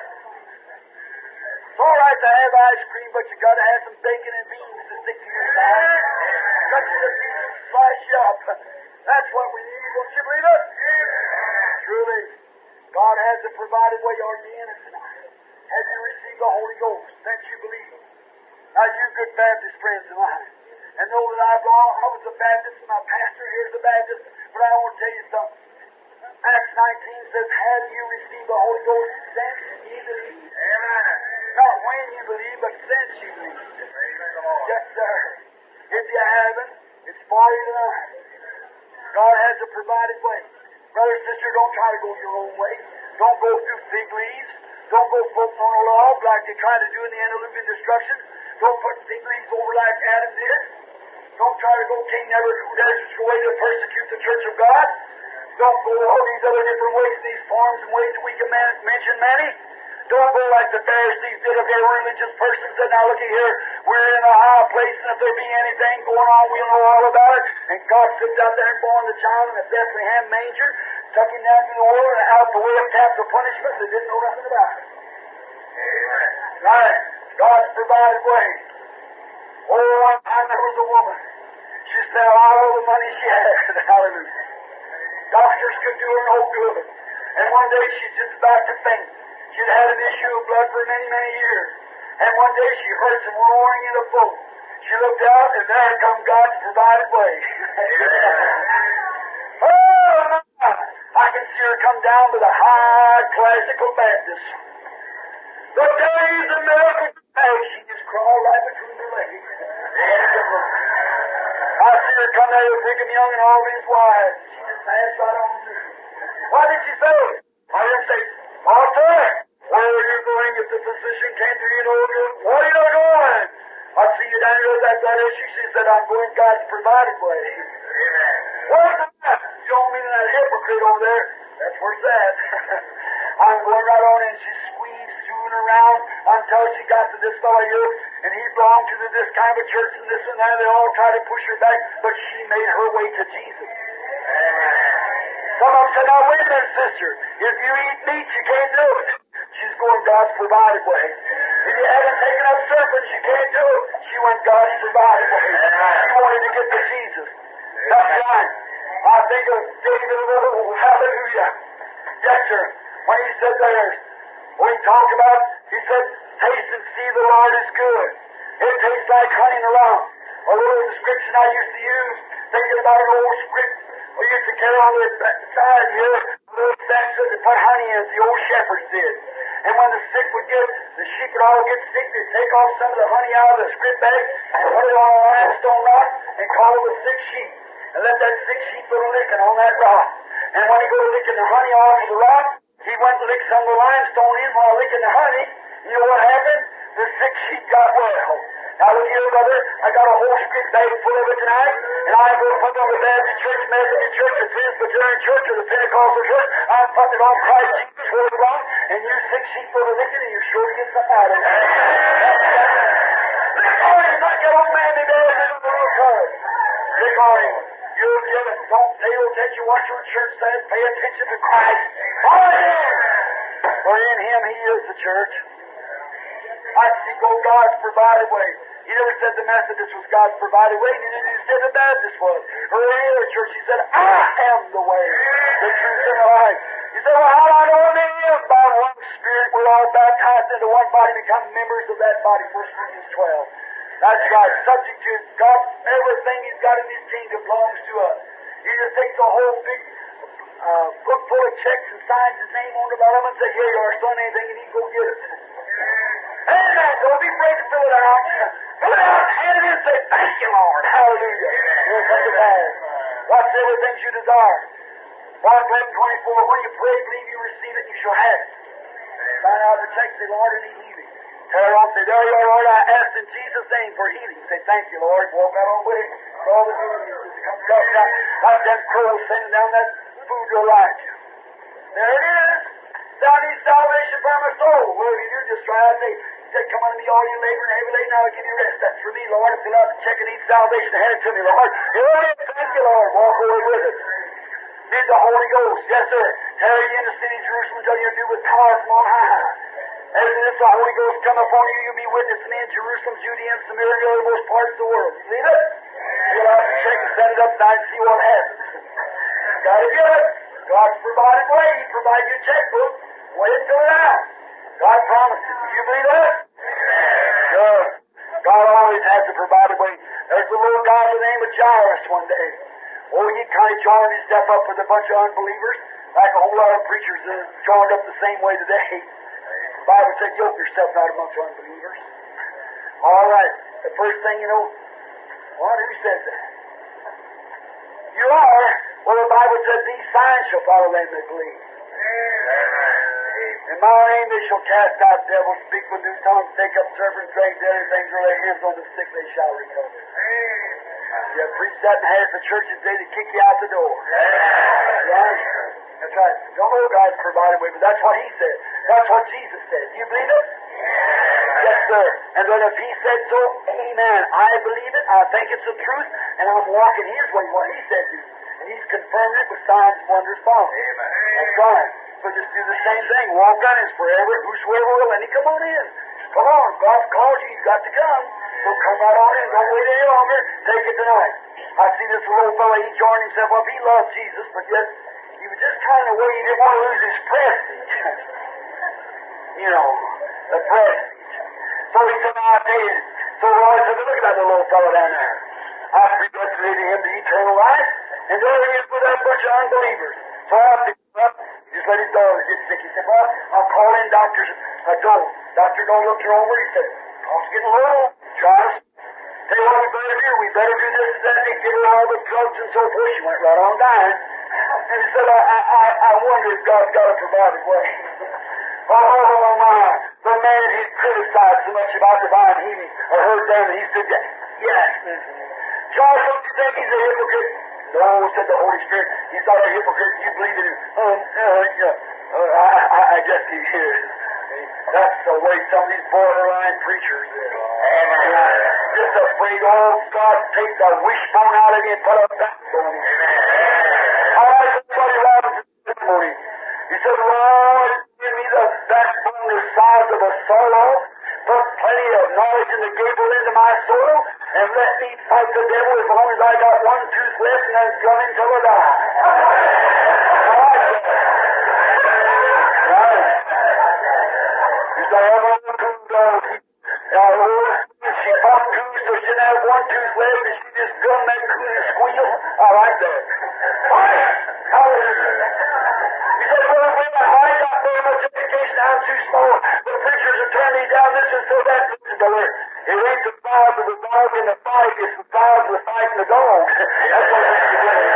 It's all right to have ice cream, but you got to have some bacon and beans to stick to your side. Cut you the beans and slice you up. That's what we need. Don't you believe it? Truly, God has a provided way. Are you in it tonight? Have you received the Holy Ghost? That you believe it? Now, you good Baptist friends of mine, and know that I've gone, I was a Baptist, and my pastor here is a Baptist, but I want to tell you something. Acts nineteen says, have you received the Holy Ghost since ye believe? Amen. Not when you believe, but since you believe. Yes, sir. If you haven't, it's for you tonight. God has a provided way. Brother, sister, don't try to go your own way. Don't go through fig leaves. Don't go floating on a log like they tried to do in the Antediluvian destruction. Don't put fig leaves over like Adam did. Don't try to go King Nebuchadnezzar's way to persecute the church of God. Don't go all these other different ways, these forms and ways that we can mention many. Don't go like the Pharisees did of every religious person said, now looky here, we're in a high place, and if there be anything going on, we'll know all about it. And God sits out there and born the child in a Bethlehem manger, took him down through the world and out the way of capital punishment, they didn't know nothing about it. Amen. Right. God's provided way. Oh, one time there was a woman. She spent all the money she had. Hallelujah. Doctors could do her no good. And one day she just about to faint. She'd had an issue of blood for many, many years. And one day she heard some roaring in a boat. She looked out, and there come God's provided way. Oh, I can see her come down to the high classical Baptist. The days of miracle, she just crawled right between the legs. I see her come there with Brigham Young and all his wives. She just passed right on through. What did she say? I didn't say, Martha, where are you going if the physician came to you and told you, where are you going? I see you down here with that blood issue. She said, I'm going God's provided way. Where's that? You don't mean that hypocrite over there? That's where it's at. I'm going right on in. She squeezed through and around until she got to this fellow here, and he belonged to this kind of a church and this and that. They all tried to push her back, but she made her way to Jesus. Some of them said, now wait a minute, sister. If you eat meat, you can't do it. She's going God's provided way. If you haven't taken up serpents, you can't do it. She went God's provided way. She wanted to get to Jesus. That's right. I think of David of old. Hallelujah. Yes, sir. When he said there, when he talked about, he said, taste and see the Lord is good. It tastes like honey in the rock. A little description I used to use, thinking about an old script. We used to to carry on their side here, little sacks that they put honey in, as the old shepherds did. And when the sick would get, the sheep would all get sick, they'd take off some of the honey out of the script bag and put it on a limestone rock and call the sick sheep. And let that sick sheep go to licking on that rock. And when he go to licking the honey off of the rock, he went to lick some of the limestone in while licking the honey. You know what happened? The sick sheep got well. Now look here, brother, I got a whole script bag full of it tonight, and I'm going to put it on the Baptist Church, Methodist Church, the Presbyterian Church, or the Pentecostal Church. I'm putting it on Christ Jesus, where it's wrong, and you sick sheep go to licking, and you're sure to get something out of it. Lick on him, not get old man today, and then a little card. Lick on him. You'll get it. Don't pay no attention what your church says. Pay attention to Christ. On him! For in him he is the church. I see go God's provided way. He never said the Methodist was God's provided way, and he said the Baptist was. Or any other church, he said, I am the way, the truth, and the life. You say, well, how do I know what it is? By one Spirit, we're all baptized into one body, become members of that body. First Corinthians twelve. That's right. Subject to God, everything He's got in His kingdom belongs to us. He just takes a whole big uh, book full of checks and signs His name on the bottom and says, here you are, son, anything you need, go get it. Amen. Don't be afraid to fill it out. Fill it out, hand it in, and say, thank you, Lord. Hallelujah. It'll come to pass. What's everything you desire? Mark eleven twenty-four, when you pray, believe you receive it, you shall have it. Find out the text, say, Lord, I need healing. Tell her, say, there you are, Lord, I asked in Jesus' name for healing. Say, thank you, Lord. Walk out on with it. All the good news comes down, like them crows sending down that food to Elijah. There it is. Thou need salvation for my soul. Well, if you're just trying to say, he said, come unto me, all you labor and heavy laden, I will give you rest. That's for me, Lord. If you'll have to check and need salvation, hand it to me, Lord. Here it is. Thank you, Lord. Walk away with it. Need the Holy Ghost. Yes, sir. Tarry ye in the city of Jerusalem until you're endued with power from on high. As this the Holy Ghost come upon you, you'll be witnessing me in Jerusalem, Judea, and Samaria, and the uttermost parts of the world. You believe it? You'll have to check and set it up tonight and see what happens. Gotta get it. God's provided way. He provided you a checkbook. Wait until it out. God promised it. Do you believe that? Sure. God always has a provided way. There's a little guy by the name of Jairus one day. Oh, he kind of joined himself up with a bunch of unbelievers, like a whole lot of preachers that have joined up the same way today. The Bible said, yoke yourself not amongst unbelievers. All right. The first thing you know, what? Who says that? You are. Well, the Bible said, these signs shall follow them that believe. In my name they shall cast out devils, speak with new tongues, take up serpents, drag deadly things, or lay hands on the sick, they shall recover. You have preached that in half the churches today to kick you out the door. Right? That's right. Don't know God's provided way, but that's what He said. That's what Jesus said. Do you believe it? Yes, sir. And then if He said so, amen. I believe it. I think it's the truth, and I'm walking His way, what He said to. And He's confirmed it with signs, wonders, following. That's right. So just do the same thing. Walk on His forever, whosoever will, and He come on in. Come on. God's called you. You've got to come. So come right on in. Don't wait any longer. Take it tonight. I see this little fellow, he joined himself up. He loved Jesus, but yet he was just kind of worried he didn't want to lose his prestige. You know, the prestige. So he said, I'll tell you. So the Lord said, look at that little fellow down there. I predestinated him to eternal life, and there he is with that bunch of unbelievers. So I picked him up, just let his daughter get sick. He said, well, I'll call in Doctor uh, Doe. Doctor Doe looked her over. He said, Paul's getting low. Try to tell you what we better do. We better do this and that. They give her all the drugs and so forth. She went right on dying. And he said, I, I, I wonder if God's got a provided way. Oh, my. The man he criticized so much about divine healing, or heard them, and he said, yes. Charles, don't you think he's a hypocrite? No, said the Holy Spirit. He's not a hypocrite. You believe in him. Um, uh, yeah. uh, I, I, I guess he is. That's the way some of these borderline preachers is. Just afraid, oh, God, take the wishbone out of you and put a backbone in you. I heard somebody Robinson this morning. He said, Lord, give me the backbone the size of a solo, put plenty of knowledge in the gable into my soul, and let me fight the devil as long as I got one tooth left and then gun him till I die. I like that. Right. He said, I have a little coon dog. She fought coons so she didn't have one tooth left, and she just gunned that coon and squealed. I like that. Right. too small. The preachers will turn me down. This is so that. Listen, brother. It ain't the size of the dog in the fight. It's the size of the fight in the dog. That's what it's complaining.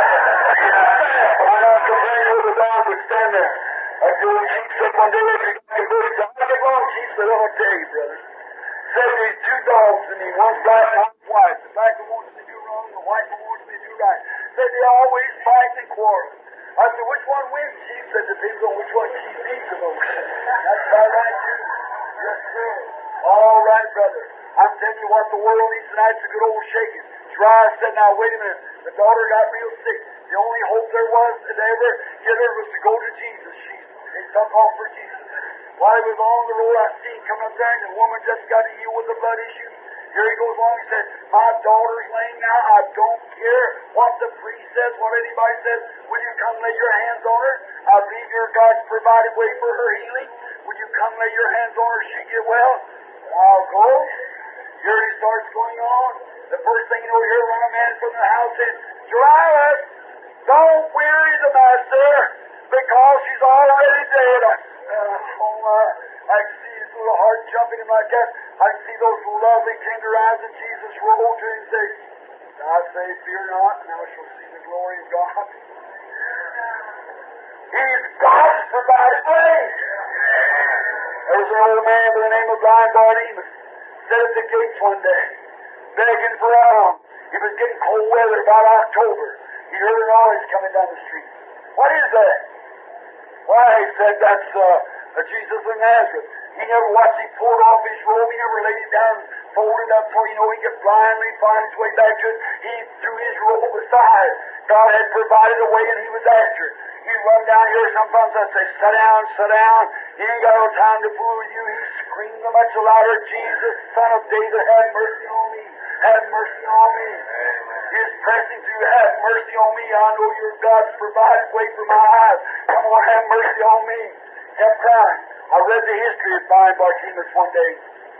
I'm not complaining with the dog that stand there. Like the old chief said one day after he got converted. I get wrong, chief, but I'll tell you, brother. Said there's two dogs in me. One's black and one's white. The black one wants me to do wrong, the white one wants me to do right. Said they always fight and quarrel. I said, which one wins, chief? Said depends on which one she needs the most. That's about right, too. Yes, sir. All right, brother. I'm telling you what the world needs tonight is a good old shaking. Uriah said, now, wait a minute. The daughter got real sick. The only hope there was to ever get her was to go to Jesus. She they took off for Jesus. While he was on the road, I seen him come up there, and the woman just got healed with a blood issue. Here he goes along and said, my daughter's laying now. I don't care what the priest says, what anybody says. Will you come lay your hands on her? I believe your God's provided way for her healing. Will you come lay your hands on her? She get well? I'll go. Here he starts going on. The first thing you know, here run a man from the house and Jairus, don't weary the master because she's already dead. Uh, oh, uh, I can see his little heart jumping in like that. I can see those lovely tender eyes and Jesus roll to him and say, I say, fear not, now shall see the glory of God. He's God's provided way. There was an old man by the name of Blind Bartimaeus, sat at the gates one day, begging for alms. It was getting cold weather, about October. He heard a noise coming down the street. What is that? Why, he said, that's uh, Jesus of Nazareth. He never watched him pulled off his robe. He never laid it down, folded up so you know he could blindly find his way back to it. He threw his robe aside. God had provided a way and he was after it. He'd run down here. Sometimes I'd say, sit down, sit down. He ain't got no time to fool with you. He screamed much louder, Jesus, Son of David, have mercy on me. Have mercy on me. He's pressing through, have mercy on me. I know your God's provided way for my eyes. Come on, have mercy on me. Kept crying. I read the history of Blind Bartimaeus one day.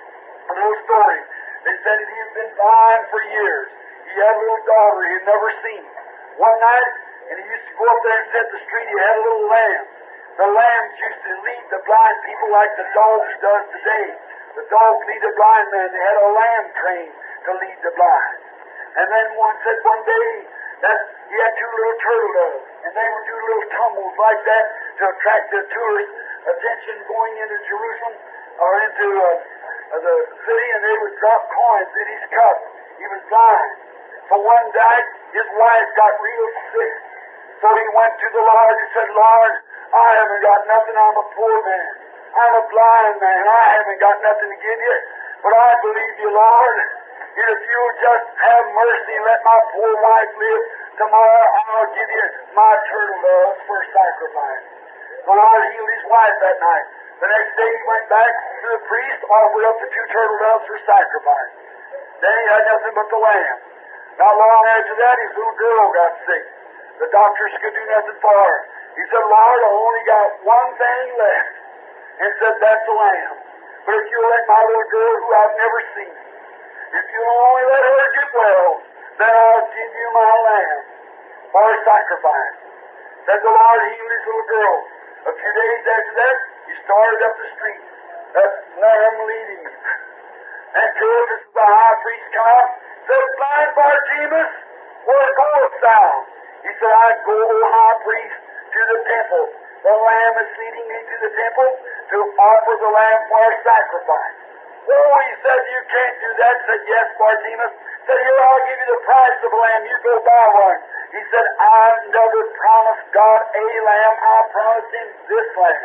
A little story. They said that he had been blind for years. He had a little daughter he had never seen. One night, and he used to go up there and sit in the street, he had a little lamb. The lambs used to lead the blind people like the dogs does today. The dogs lead a blind man. They had a lamb trained to lead the blind. And then one said one day that he had two little turtle doves, and they would do little tumbles like that to attract the tourists' attention going into Jerusalem or into uh, uh, the city, and they would drop coins in his cup. He was blind. So one night, his wife got real sick. So he went to the Lord and said, Lord, I haven't got nothing. I'm a poor man. I'm a blind man. I haven't got nothing to give you. But I believe you, Lord. And if you'll just have mercy and let my poor wife live, tomorrow I'll give you my turtle doves for sacrifice. The Lord healed his wife that night. The next day he went back to the priest, offered up the two turtle doves for sacrifice. Then he had nothing but the lamb. Not long after that, his little girl got sick. The doctors could do nothing for her. He said, Lord, I only got one thing left. And said, that's the lamb. But if you'll let my little girl, who I've never seen, if you'll only let her get well, then I'll give you my lamb for a sacrifice. Said the Lord healed his little girl. A few days after that, he started up the street. That lamb leading him. And Caiaphas, the high priest, come out, said, Blind Bartimaeus, where goest thou? He said, I go, O high priest, to the temple. The lamb is leading me to the temple to offer the lamb for a sacrifice. Oh, he said, you can't do that. Said, yes, Bartimaeus. Said, here, I'll give you the price of a lamb. You go buy one. He said, I never promised God a lamb. I promised him this lamb.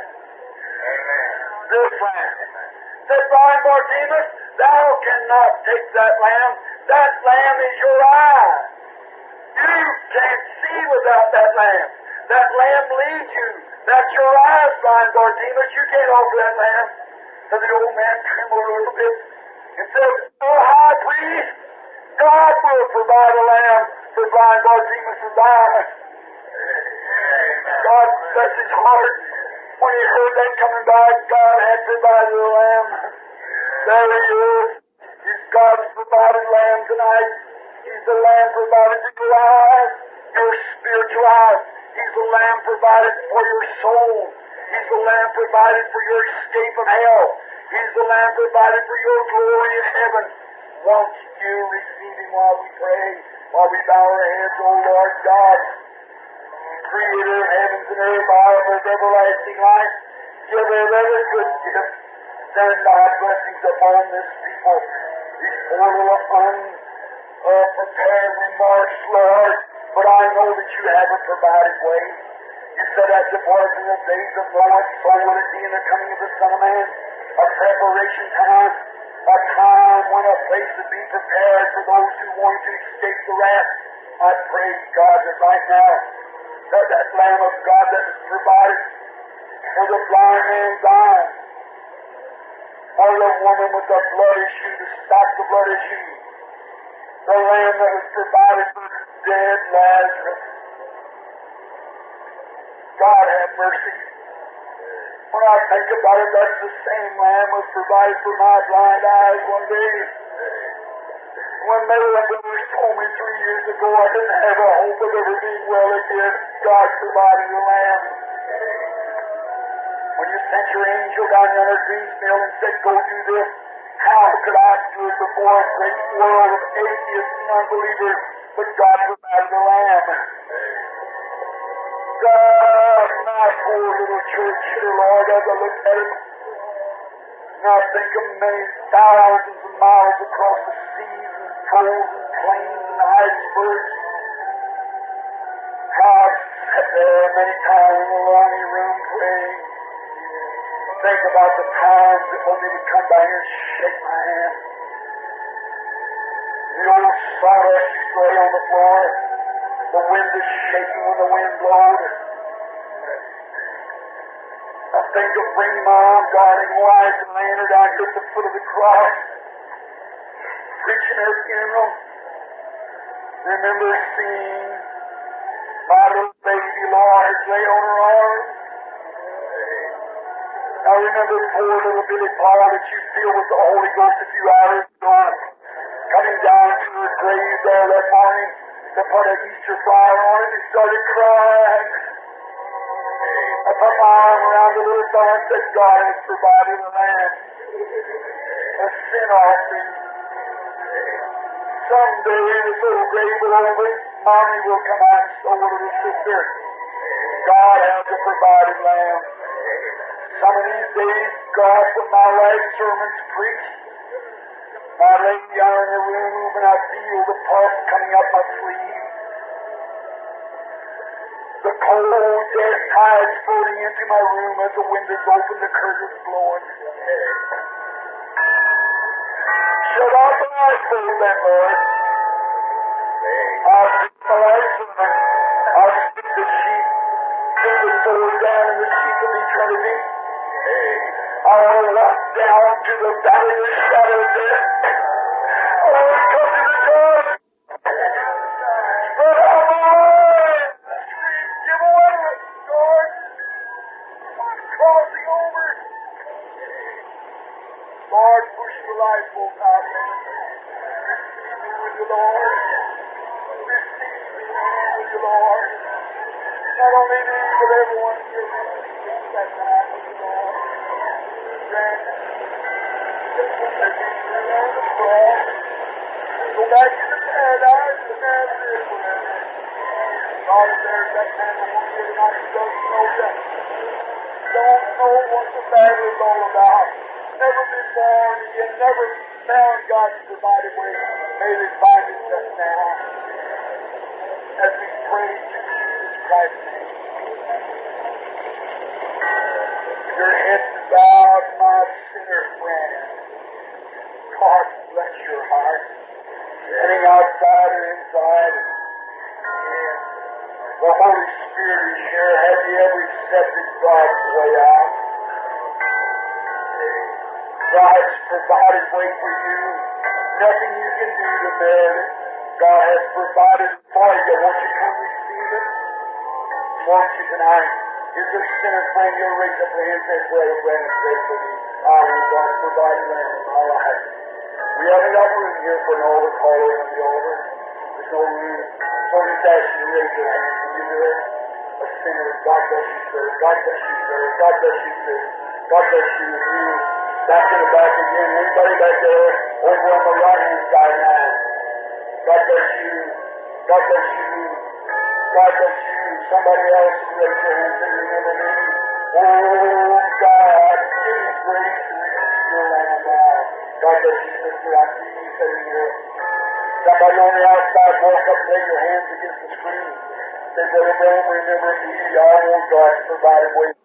Amen. This lamb. Said, Blind Bartimaeus, thou cannot take that lamb. That lamb is your eye. You can't see without that lamb. That lamb leads you. That's your eyes, Blind Bartimaeus. You can't offer that lamb. So the old man trembled a little bit and said, O high priest, God will provide a lamb for Blind Bartimaeus' eyes. God bless his heart. When he heard that coming by, God had provided a lamb. There he is. He's God's provided lamb tonight. He's the lamb provided for your eyes, your spiritual eyes. He's the lamb provided for your soul. He's the Lamb provided for your escape of hell. He's the Lamb provided for your glory in heaven. Won't you receive Him while we pray, while we bow our heads, O Lord God, Creator of heavens and earth, Father of everlasting life, giver of every good gift, send Thy blessings upon this people, these poor little unprepared remarks, Lord, but I know that You have a provided way. You said as it was in the days of Noah, so will it be in the coming of the Son of Man, a preparation time, a time when a place would be prepared for those who want to escape the wrath. I pray, God, that right now, that that Lamb of God that was provided for the blind man's eyes, or the woman with the blood issue to stop the blood issue, the Lamb that was provided for dead Lazarus. God have mercy. When I think about it, that's the same Lamb was provided for my blind eyes one day. When Mary Brothers told me three years ago I didn't have a hope of ever being well again, God provided a Lamb. When You sent Your angel down yonder at Greensmill and said, go do this, how could I do it before a great world of atheists and unbelievers? But God provided a Lamb. God, my poor little church here, Lord, as I look at it, and I think of many thousands of miles across the seas and coals and plains and icebergs. How I've sat there many times in a lonely room praying. Think about the times that when they would come by here and shake my hand. The old sawdust used to lay on the floor. The wind is shaking when the wind blows. I think of bringing my own darling wife and laying her down here at the foot of the cross, preaching her funeral. Remember seeing my little baby, Lord, lay on her arm. I remember poor little Billy Paul that You filled with the Holy Ghost a few hours ago, coming down to her grave there that morning to put an Easter flower on it. He started crying. I put my arm around the little fellow and said, God has provided a lamb, a sin offering. Someday this little grave will open, Mommy will come out and so will little sister. God has a provided lamb. Some of these days, God, when my last sermon's preached, I lay down in the room and I feel the pulse coming up my sleeve. The cold, dead tides floating into my room as the windows open, the curtains blowing. Shut off the light bulb then, Lord. I'll speak my last sermon. I'll speak the sheep, get the soul down in the sheep of eternity. I want to walk down to the valley of the shadow of death. I want to come to the door. Spread out my arms. Give away it, Lord. I'm crossing over. Lord, push the light bulb out in. Receive me with you, Lord. Receive me with you, Lord. Not only me, but everyone here receives that time with you, Lord. Grant it. Just let me turn on the cross. Go back to the paradise and never live forever. God, if there's that man or woman here tonight who doesn't know you, don't know what the battle is all about, never been born again, never found God's provided way, may they find it just now as we pray to Jesus Christ's name. Your heads bowed, my sinner friend. God bless your heart. Sitting outside or inside. The Holy Spirit is here. Have you ever accepted God's way out? God's provided way for you. Nothing you can do to merit it. God has provided it for you. Won't you come receive it? Won't you tonight? Is there a sinner friend you'll raise up your hand and say, brother, Brandon, pray for me. I want God's provided land in my life. We haven't got room here for an altar caller on the altar. There's no room. So we just ask you to raise your hand. Can you do it? a sinner. God bless you, sir. God bless you, sir. God bless you, sir. God bless you. You back to the back again. Anybody back there over on the right hand side now? God bless you. God bless you. God bless you. Somebody else raise your hand and remember me. Oh God, give me grace to receive your land now. God bless you, sister. I see you sitting here. Somebody on the outside walk up and lay your hands against the screen. Say, Brother Branham, remember me. I want God to provide a way.